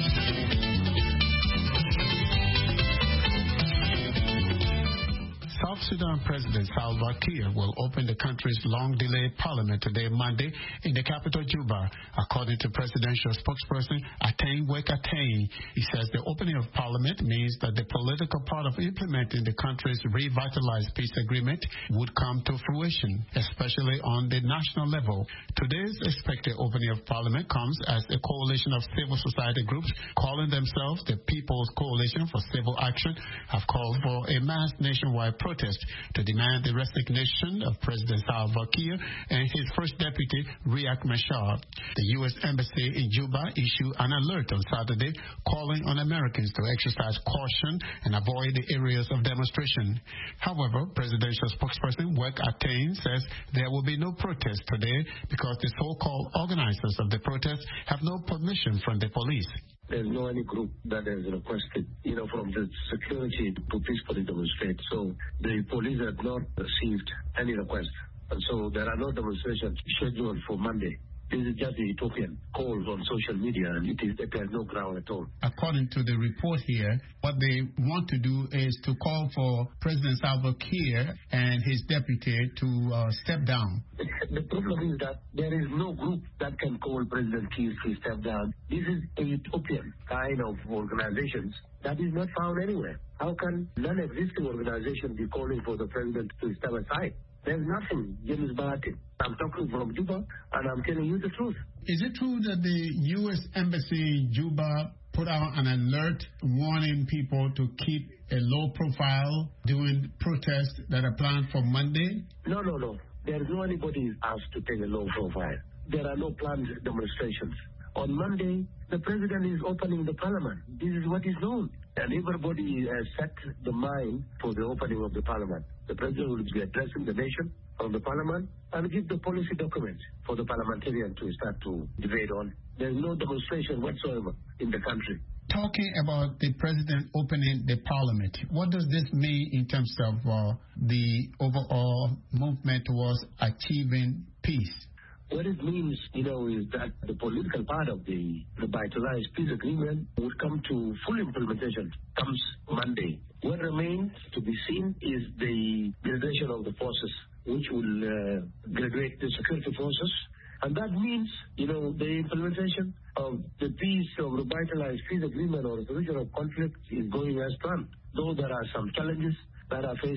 South Sudan President Salva Kiir will open the country's long-delayed parliament today, Monday, in the capital, Juba. According to presidential spokesperson Attain Wek Attain, he says the opening of parliament means that the political part of implementing the country's revitalized peace agreement would come to fruition, especially on the national level. Today's expected opening of parliament comes as a coalition of civil society groups calling themselves the People's Coalition for Civil Action have called for a mass nationwide protest to demand the resignation of President Salva Kiir and his first deputy, Riek Machar. The U S Embassy in Juba issued an alert on Saturday calling on Americans to exercise caution and avoid the areas of demonstration. However, presidential spokesperson Wek Attain says there will be no protest today because the so-called organizers of the protest have no permission from the police. There's no any group that has requested, you know, from the security to peacefully demonstrate. So the police have not received any request. And so there are no demonstrations scheduled for Monday. This is just a utopian calls on social media, and it is it has no ground at all. According to the report here, what they want to do is to call for President Salva Kiir and his deputy to uh, step down. The problem is that there is no group that can call President Kiir to step down. This is a utopian kind of organizations that is not found anywhere. How can non-existing organization be calling for the president to step aside? There's nothing, James Botte. I'm talking from Juba, and I'm telling you the truth. Is it true that the U S Embassy in Juba put out an alert warning people to keep a low profile during protests that are planned for Monday? No, no, no. There's no anybody asked to take a low profile. There are no planned demonstrations. On Monday, the president is opening the parliament. This is what is known. And everybody has set the mind for the opening of the parliament. The president will be addressing the nation from the parliament and give the policy document for the parliamentarian to start to debate on. There's no demonstration whatsoever in the country. Talking about the president opening the parliament, what does this mean in terms of uh, the overall movement towards achieving peace? What it means, you know, is that the political part of the revitalized peace agreement would come to full implementation comes Monday. What remains to be seen is the gradation of the forces, which will uh, graduate the security forces. And that means, you know, the implementation of the peace of revitalized peace agreement or resolution of conflict is going as planned. Though there are some challenges that are facing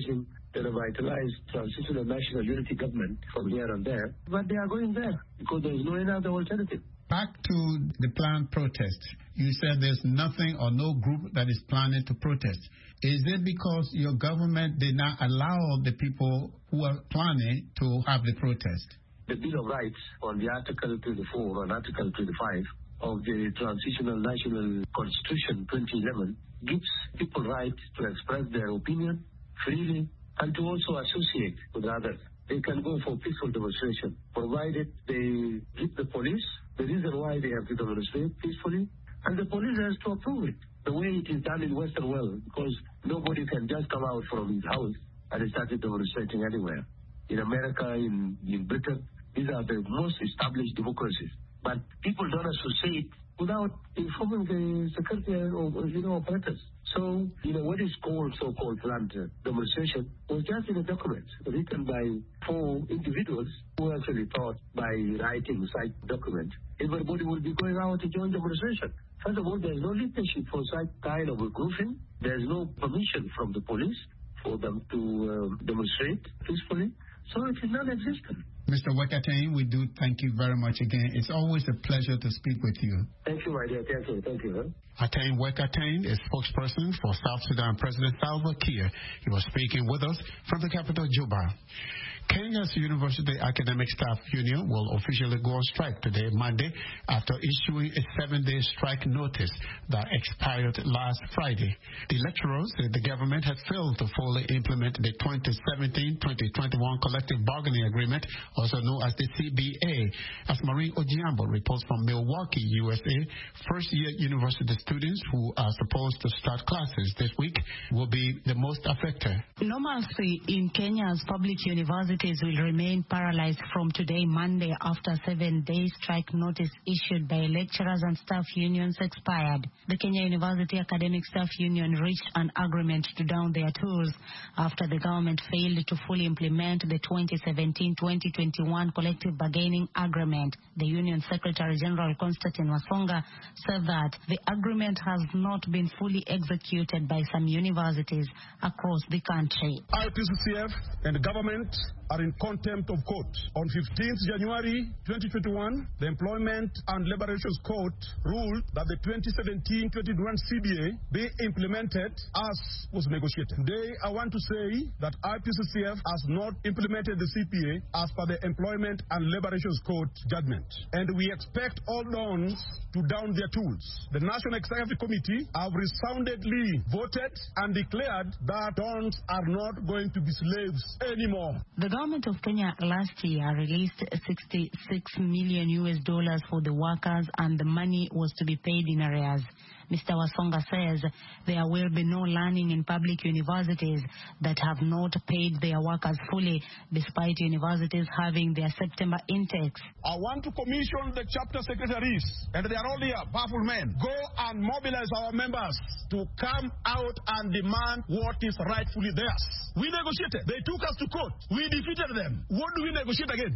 the revitalized transitional national unity government from here and there, but they are going there because there is no any other alternative. Back to the planned protest. You said there's nothing or no group that is planning to protest. Is it because your government did not allow the people who are planning to have the protest? The Bill of Rights on the Article twenty-four and Article twenty-five of the Transitional National Constitution twenty eleven gives people right to express their opinion freely and to also associate with others. They can go for peaceful demonstration, provided they give the police the reason why they have to demonstrate peacefully, and the police has to approve it, the way it is done in Western world, because nobody can just come out from his house and start demonstrating anywhere. In America, in, in Britain, these are the most established democracies. But people don't associate without informing the security or, you know, operators. So, you know, what is called so-called planned demonstration was just in a document written by four individuals who actually thought by writing such document, everybody will be going out to join demonstration. First of all, there's no leadership for such kind of a grouping. There's no permission from the police for them to uh, demonstrate peacefully. So it is non-existent. Mister Wekatain, we do thank you very much again. It's always a pleasure to speak with you. Thank you, my dear. Thank you. Thank you. Huh? Atain Wekatain is spokesperson for South Sudan President Salva Kiir. He was speaking with us from the capital, Juba. Kenya's University Academic Staff Union will officially go on strike today, Monday, after issuing a seven-day strike notice that expired last Friday. The lecturers said the government had failed to fully implement the twenty seventeen twenty twenty-one Collective Bargaining Agreement, also known as the C B A. As Maureen Ojiambo reports from Milwaukee, U S A, first-year university students who are supposed to start classes this week will be the most affected. Normalcy in Kenya's public universities will remain paralyzed from today, Monday, after seven days strike notice issued by lecturers and staff unions expired. The Kenya University Academic Staff Union reached an agreement to down their tools after the government failed to fully implement the twenty seventeen twenty twenty-one Collective Bargaining Agreement. The Union Secretary General Constantine Wasonga said that the agreement has not been fully executed by some universities across the country. I P C C F and the government are in contempt of court. On fifteenth January twenty twenty-one, the Employment and Labor Relations Court ruled that the twenty seventeen twenty twenty-one C B A be implemented as was negotiated. Today, I want to say that I P C C F has not implemented the C P A as per the Employment and Labor Relations Court judgment. And we expect all dons to down their tools. The National Executive Committee have resoundingly voted and declared that dons are not going to be slaves anymore. The government of Kenya last year released sixty-six million U S dollars for the workers, and the money was to be paid in arrears. Mister Wasonga says there will be no learning in public universities that have not paid their workers fully, despite universities having their September intakes. I want to commission the chapter secretaries, and they are all here, powerful men. Go and mobilize our members to come out and demand what is rightfully theirs. We negotiated. They took us to court. We defeated them. What do we negotiate again?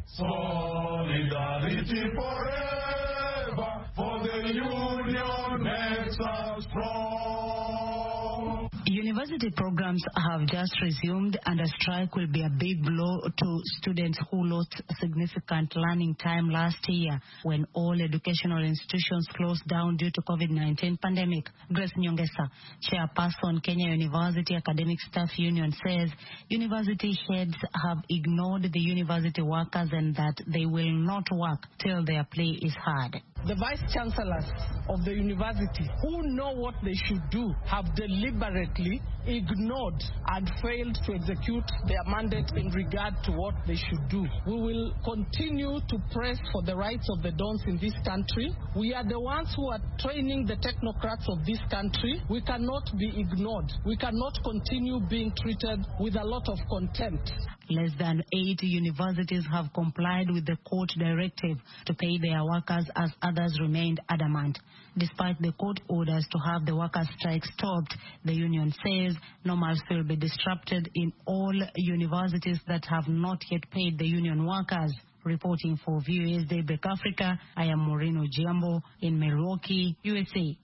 Solidarity forever, for the union makes us strong. University programs have just resumed, and a strike will be a big blow to students who lost significant learning time last year when all educational institutions closed down due to COVID nineteen pandemic. Grace Nyongesa, chairperson, Kenya University Academic Staff Union, says university heads have ignored the university workers and that they will not work till their play is heard. The vice chancellors of the university, who know what they should do, have deliberately ignored and failed to execute their mandate in regard to what they should do. We will continue to press for the rights of the dons in this country. We are the ones who are training the technocrats of this country. We cannot be ignored. We cannot continue being treated with a lot of contempt. Less than eighty universities have complied with the court directive to pay their workers, as others remained adamant. Despite the court orders to have the workers' strike stopped, the union says normalcy will be disrupted in all universities that have not yet paid the union workers. Reporting for V O A's Daybreak Africa, I am Maureen Ojiambo in Milwaukee, U S A.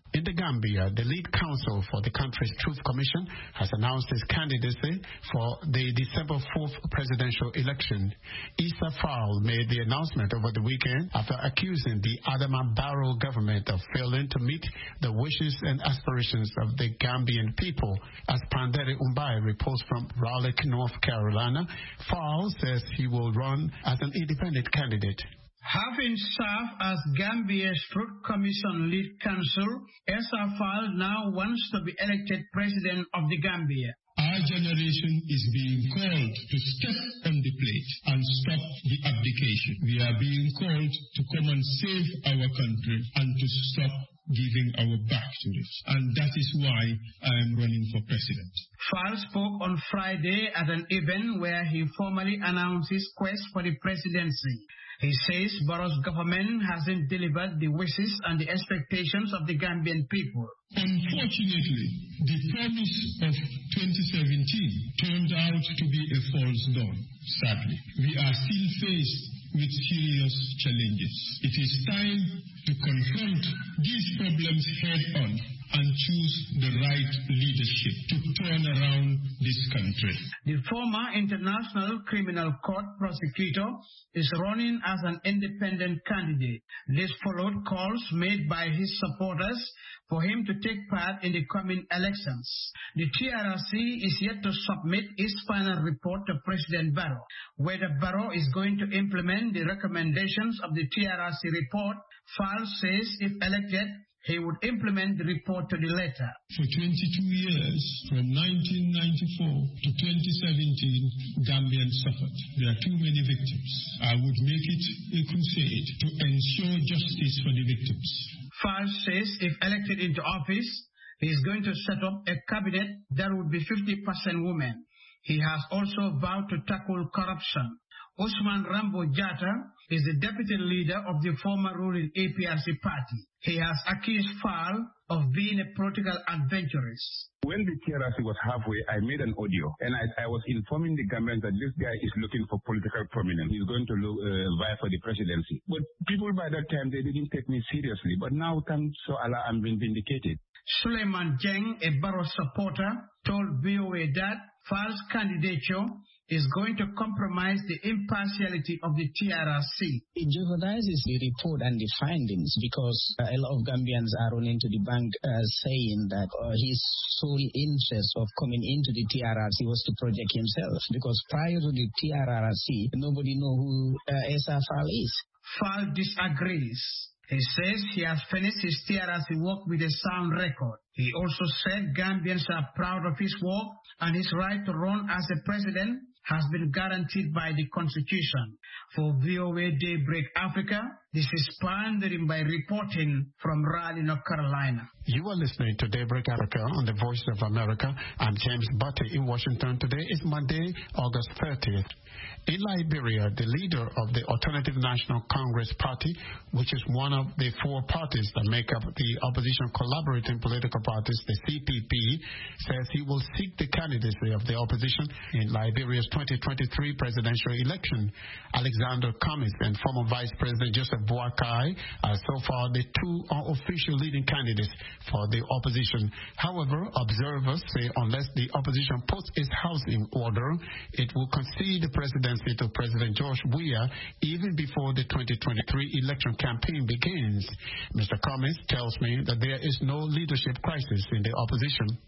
In the Gambia, the lead counsel for the country's Truth Commission has announced his candidacy for the December fourth presidential election. Issa Fall made the announcement over the weekend after accusing the Adama Barrow government of failing to meet the wishes and aspirations of the Gambian people. As Pandere Umbai reports from Raleigh, North Carolina, Fall says he will run as an independent candidate. Having served as Gambia's Truth Commission lead counsel, Essa Fall now wants to be elected president of the Gambia. Our generation is being called to step on the plate and stop the abdication. We are being called to come and save our country and to stop giving our back to it. And that is why I am running for president. Fall spoke on Friday at an event where he formally announced his quest for the presidency. He says Barrow's government hasn't delivered the wishes and the expectations of the Gambian people. Unfortunately, the promise of twenty seventeen turned out to be a false dawn, sadly. We are still faced with serious challenges. It is time to confront these problems head-on and choose the right leadership to turn around this country. The former International Criminal Court prosecutor is running as an independent candidate. This followed calls made by his supporters for him to take part in the coming elections. The T R C is yet to submit its final report to President Barrow. Whether Barrow is going to implement the recommendations of the T R C report, Fall says if elected, he would implement the report to the letter. For twenty-two years, from nineteen ninety-four to twenty seventeen, Gambians suffered. There are too many victims. I would make it a crusade to ensure justice for the victims. Fall says if elected into office, he is going to set up a cabinet that would be fifty percent women. He has also vowed to tackle corruption. Usman Rambo Jatta is the deputy leader of the former ruling A P R C party. He has accused Fall of being a political adventurous. When the T R C was halfway, I made an audio, and I, I was informing the Gambians that this guy is looking for political prominence. He's going to look, uh, vie for the presidency. But people by that time, they didn't take me seriously. But now, thanks to Allah, I'm being vindicated. Suleiman Jeng, a Barrow supporter, told V O A that Fall's candidature is going to compromise the impartiality of the T R C. It jeopardizes the report and the findings because uh, a lot of Gambians are running to the bank uh, saying that uh, his sole interest of coming into the T R C was to project himself, because prior to the T R C, nobody knew who uh, Essa Fall is. Fall disagrees. He says he has finished his T R C work with a sound record. He also said Gambians are proud of his work and his right to run as a president has been guaranteed by the Constitution. For V O A Daybreak Africa, this is Pandering by reporting from Raleigh, North Carolina. You are listening to Daybreak Africa on the Voice of America. I'm James Butte in Washington. Today is Monday, August thirtieth. In Liberia, the leader of the Alternative National Congress Party, which is one of the four parties that make up the opposition collaborating political parties, the C P P, says he will seek the candidacy of the opposition in Liberia's twenty twenty-three presidential election. Alexander Cummings and former Vice President Joseph Boakai are so far the two unofficial leading candidates for the opposition. However, observers say unless the opposition puts its house in order, it will concede the presidency to President George Weah even before the twenty twenty-three election campaign begins. Mister Cummings tells me that there is no leadership crisis in the opposition.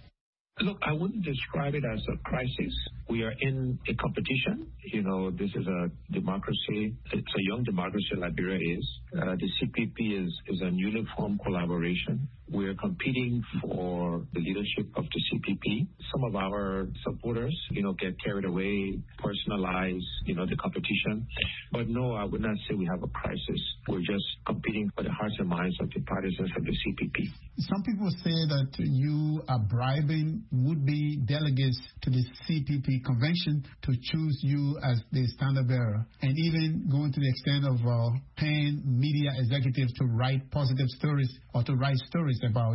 Look, I wouldn't describe it as a crisis. We are in a competition. You know, this is a democracy. It's a young democracy, Liberia is. Uh, the C P P is, is a newly formed collaboration. We're competing for the leadership of the C P P. Some of our supporters, you know, get carried away, personalize, you know, the competition. But no, I would not say we have a crisis. We're just competing for the hearts and minds of the partisans of the C P P. Some people say that you are bribing would-be delegates to the C P P convention to choose you as the standard bearer, and even going to the extent of uh, paying media executives to write positive stories or to write stories about you.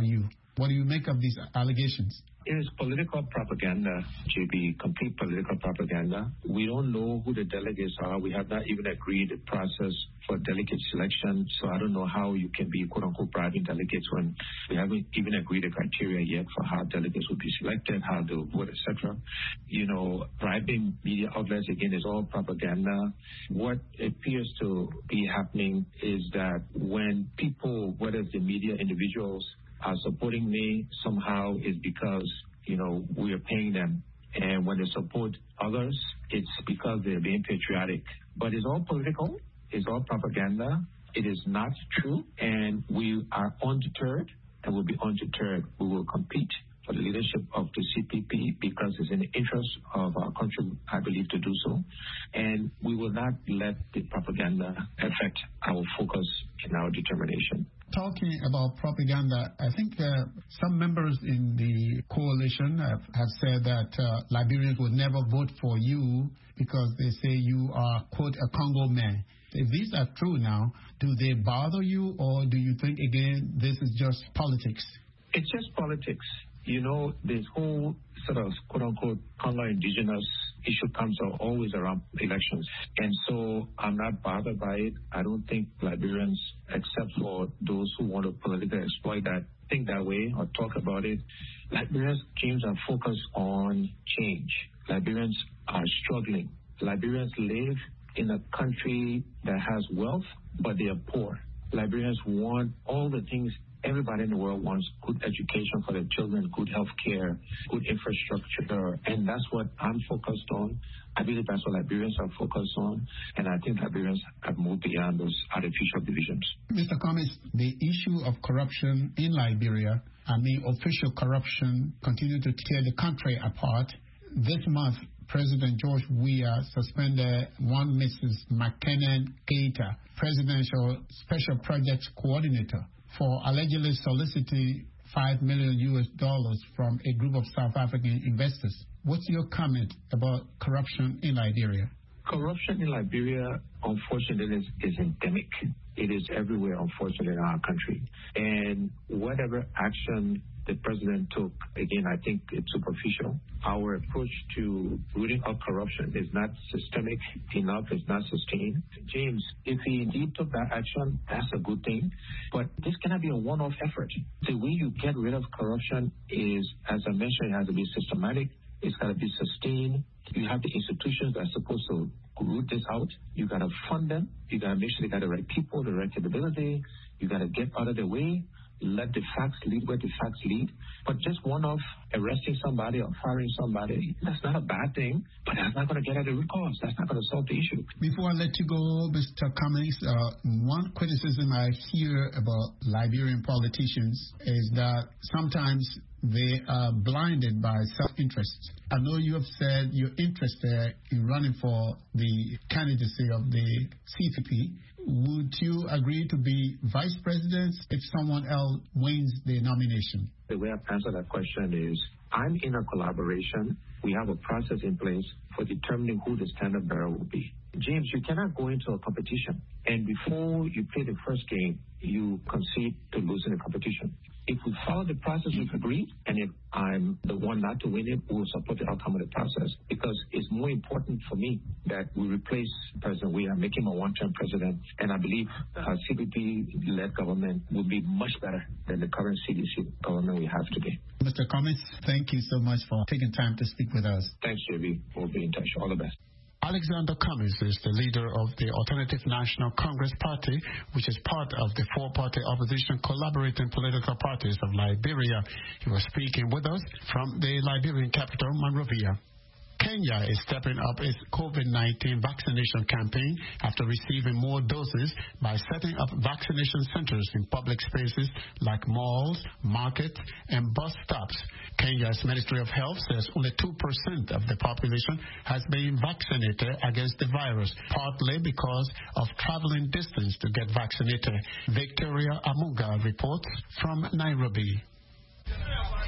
What do you make of these allegations? It is political propaganda, J B, complete political propaganda. We don't know who the delegates are. We have not even agreed the process for delegate selection. So I don't know how you can be, quote unquote, bribing delegates when we haven't even agreed the criteria yet for how delegates will be selected, how they'll vote, et cetera. You know, bribing media outlets, again, is all propaganda. What appears to be happening is that when people, whether it's the media individuals, are supporting me somehow is because, you know, we are paying them. And when they support others, it's because they're being patriotic. But it's all political. It's all propaganda. It is not true. And we are undeterred and will be undeterred. We will compete for the leadership of the C P P because it's in the interest of our country, I believe, to do so. And we will not let the propaganda affect our focus and our determination. Talking about propaganda, I think uh, some members in the coalition have, have said that uh, Liberians would never vote for you because they say you are, quote, a Congo man. If these are true now, do they bother you, or do you think, again, this is just politics? It's just politics. You know, this whole sort of, quote-unquote, Congo indigenous issue comes out always around elections. And so I'm not bothered by it. I don't think Liberians, except for those who want to politically exploit that, think that way or talk about it. Liberians, James, are focused on change. Liberians are struggling. Liberians live in a country that has wealth, but they are poor. Liberians want all the things everybody in the world wants: good education for their children, good health care, good infrastructure, and that's what I'm focused on. I believe that's what Liberians are focused on, and I think Liberians have moved beyond those artificial divisions. Mister Cummings, the issue of corruption in Liberia, I mean official corruption, continue to tear the country apart. This month, President George Weah suspended one Missus McKinnon Keita, Presidential Special Projects Coordinator, for allegedly soliciting five million U S dollars from a group of South African investors. What's your comment about corruption in Liberia? Corruption in Liberia, unfortunately, is, is endemic. It is everywhere, unfortunately, in our country. And whatever action the president took, again, I think it's superficial. Our approach to rooting out corruption is not systemic enough, it's not sustained. James, if he indeed took that action, that's a good thing. But this cannot be a one-off effort. The way you get rid of corruption is, as I mentioned, it has to be systematic. It's got to be sustained. You have the institutions that are supposed to root this out. You got to fund them. You got to make sure they got the right people, the right capability. You got to get out of the way. Let the facts lead where the facts lead. But just one-off arresting somebody or firing somebody, that's not a bad thing, but that's not going to get at the root cause. That's not going to solve the issue. Before I let you go, Mister Cummings, uh, one criticism I hear about Liberian politicians is that sometimes they are blinded by self-interest. I know you have said you're interested in running for the candidacy of the C P P. Would you agree to be vice president if someone else wins the nomination? The way I answer that question is, I'm in a collaboration. We have a process in place for determining who the standard bearer will be. James, you cannot go into a competition, and before you play the first game, you concede to losing the competition. If we follow the process we've agreed, and if I'm the one not to win it, we will support the outcome of the process, because it's more important for me that we replace President Weah, make him a one-term president, and I believe a C P P-led government will be much better than the current C D C government we have today. Mister Cummings, thank you so much for taking time to speak with us. Thanks, J B. We'll be in touch. All the best. Alexander Cummings is the leader of the Alternative National Congress Party, which is part of the four-party opposition collaborating political parties of Liberia. He was speaking with us from the Liberian capital, Monrovia. Kenya is stepping up its COVID nineteen vaccination campaign after receiving more doses by setting up vaccination centers in public spaces like malls, markets, and bus stops. Kenya's Ministry of Health says only two percent of the population has been vaccinated against the virus, partly because of traveling distance to get vaccinated. Victoria Amuga reports from Nairobi.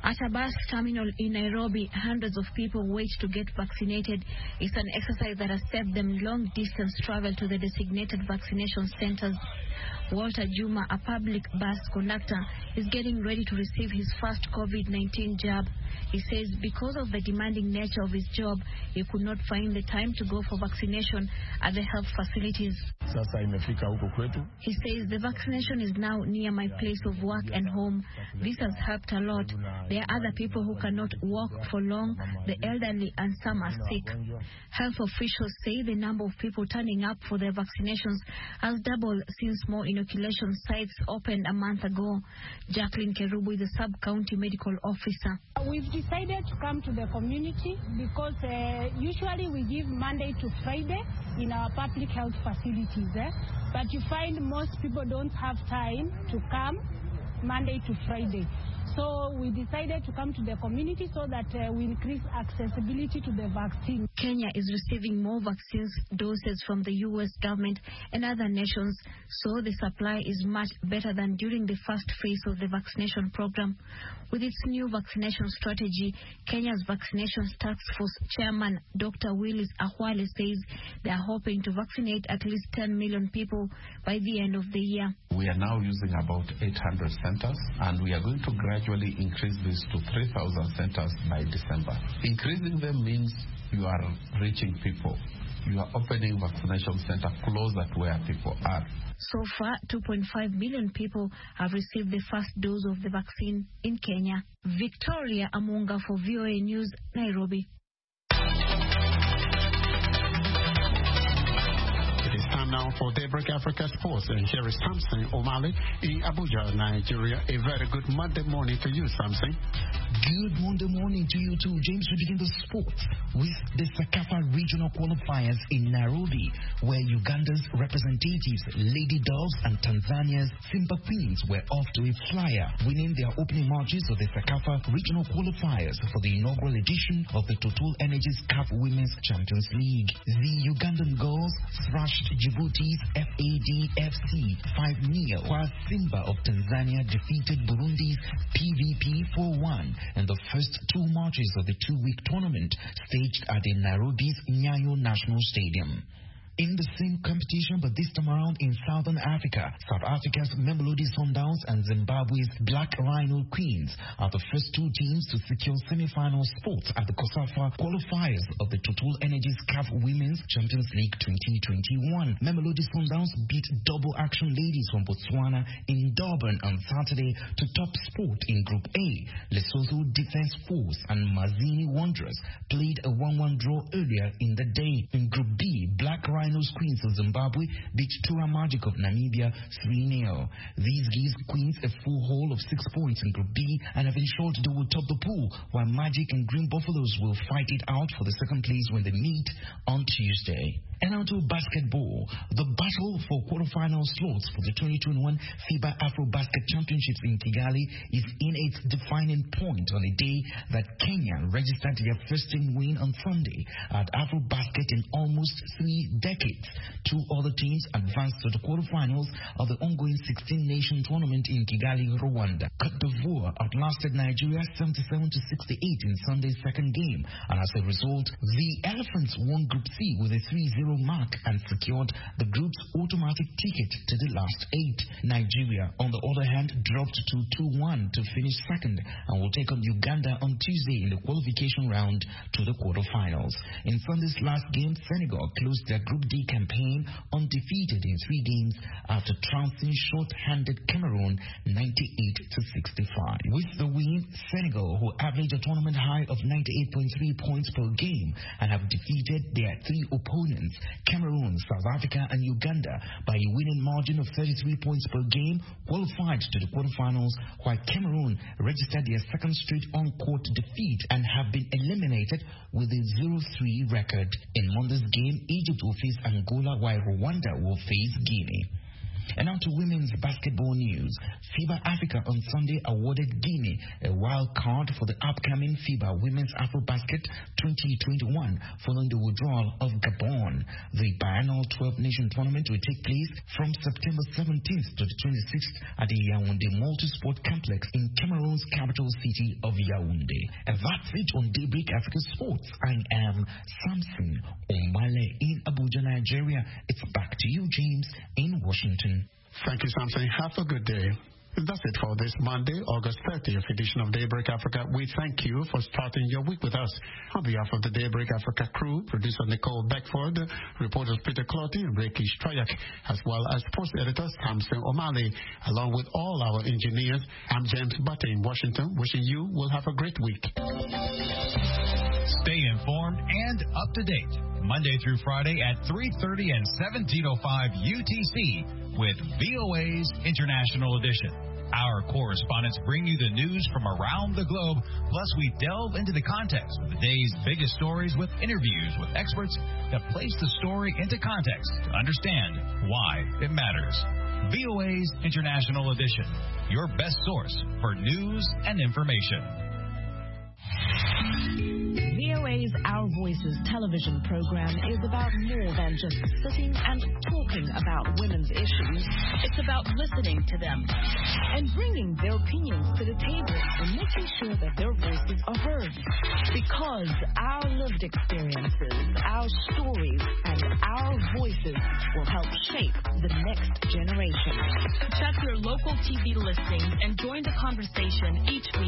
At a bus terminal in Nairobi, hundreds of people wait to get vaccinated. It's an exercise that has saved them long-distance travel to the designated vaccination centers. Walter Juma, a public bus conductor, is getting ready to receive his first COVID nineteen jab. He says because of the demanding nature of his job, he could not find the time to go for vaccination at the health facilities. Sasa imefika huko kwetu. He says the vaccination is now near my place of work and home. This has helped a lot. There are other people who cannot walk for long, the elderly, and some are sick. Health officials say the number of people turning up for their vaccinations has doubled since more inoculation sites opened a month ago. Jacqueline Kerubu is a sub-county medical officer. We've decided to come to the community because uh, usually we give Monday to Friday in our public health facilities. Eh? But you find most people don't have time to come Monday to Friday. So we decided to come to the community so that uh, we increase accessibility to the vaccine. Kenya is receiving more vaccines doses from the U S government and other nations, so the supply is much better than during the first phase of the vaccination program. With its new vaccination strategy, Kenya's Vaccination Task Force Chairman Doctor Willis Ahwale says they are hoping to vaccinate at least ten million people by the end of the year. We are now using about eight hundred centers, and we are going to gradually increase this to three thousand centers by December. Increasing them means you are reaching people. You are opening vaccination centers closer to where people are. So far, two point five million people have received the first dose of the vaccine in Kenya. Victoria Amunga for V O A News, Nairobi. Time now for Daybreak Africa Sports, and here is Samson Omale in Abuja, Nigeria. A very good Monday morning to you, Samson. Good Monday morning to you too, James. We begin the sports with the Sakafa regional qualifiers in Nairobi, where Uganda's representatives, Lady Doves, and Tanzania's Simba Queens were off to a flyer, winning their opening matches of the Sakafa regional qualifiers for the inaugural edition of the Total Energies C A F Women's Champions League. The Ugandan girls thrashed Djibouti's F A D F C five nil, while Simba of Tanzania defeated Burundi's P V P four one in the first two matches of the two-week tournament staged at the Nairobi's Nyayo National Stadium. In the same competition, but this time around in Southern Africa, South Africa's Mamelodi Sundowns and Zimbabwe's Black Rhino Queens are the first two teams to secure semi-final spots at the COSAFA qualifiers of the Total Energies C A F Women's Champions League twenty twenty-one. Mamelodi Sundowns beat Double Action Ladies from Botswana in Durban on Saturday to top spot in Group A. Lesotho Defense Force and Mazini Wanderers played a one one draw earlier in the day. In Group B, Black Rhino Queens of Zimbabwe beat Tura Magic of Namibia three nil. These gives Queens a full haul of six points in Group B and have ensured they will top the pool, while Magic and Green Buffaloes will fight it out for the second place when they meet on Tuesday. And now to basketball. The battle for quarterfinal slots for the twenty twenty-one FIBA Afro-Basket Championships in Kigali is in its defining point on a day that Kenya registered their first team win on Sunday at Afro-Basket in almost three decades. Two other teams advanced to the quarterfinals of the ongoing sixteen-nation tournament in Kigali, Rwanda. Côte d'Ivoire outlasted Nigeria seventy-seven to sixty-eight in Sunday's second game, and as a result, the Elephants won Group C with a three zero mark and secured the group's automatic ticket to the last eight. Nigeria, on the other hand, dropped to two one to finish second and will take on Uganda on Tuesday in the qualification round to the quarterfinals. In Sunday's last game, Senegal closed their Group D campaign undefeated in three games after trouncing short-handed Cameroon ninety-eight to sixty-five. With the win, Senegal, who averaged a tournament high of ninety-eight point three points per game and have defeated their three opponents, Cameroon, South Africa, and Uganda, by a winning margin of thirty-three points per game, qualified to the quarterfinals, while Cameroon registered their second straight on-court defeat and have been eliminated with a zero three record. In Monday's game, Egypt will face Angola, while Rwanda will face Guinea. And now to women's basketball news. FIBA Africa on Sunday awarded Guinea a wild card for the upcoming FIBA Women's AfroBasket twenty twenty-one following the withdrawal of Gabon. The biennial twelve-nation tournament will take place from September seventeenth to the twenty-sixth at the Yaoundé Multisport Complex in Cameroon's capital city of Yaoundé. And that's it on Daybreak Africa Sports. I am Samson Omale in Abuja, Nigeria. It's back to you, James, in Washington. Thank you, Samson. Have a good day. And that's it for this Monday, August thirtieth edition of Daybreak Africa. We thank you for starting your week with us. On behalf of the Daybreak Africa crew, producer Nicole Beckford, reporters Peter Clotty and Reiki Strayak, as well as sports editor Samson O'Malley, along with all our engineers, I'm James Butte in Washington, wishing you will have a great week. Stay informed and up to date, Monday through Friday at three thirty and seventeen oh five U T C with V O A's International Edition. Our correspondents bring you the news from around the globe, plus we delve into the context of the day's biggest stories with interviews with experts that place the story into context to understand why it matters. V O A's International Edition, your best source for news and information. V O A's Our Voices television program is about more than just sitting and talking about women's issues. It's about listening to them and bringing their opinions to the table and making sure that their voices are heard. Because our lived experiences, our stories, and our voices will help shape the next generation. Check your local T V listings and join the conversation each week.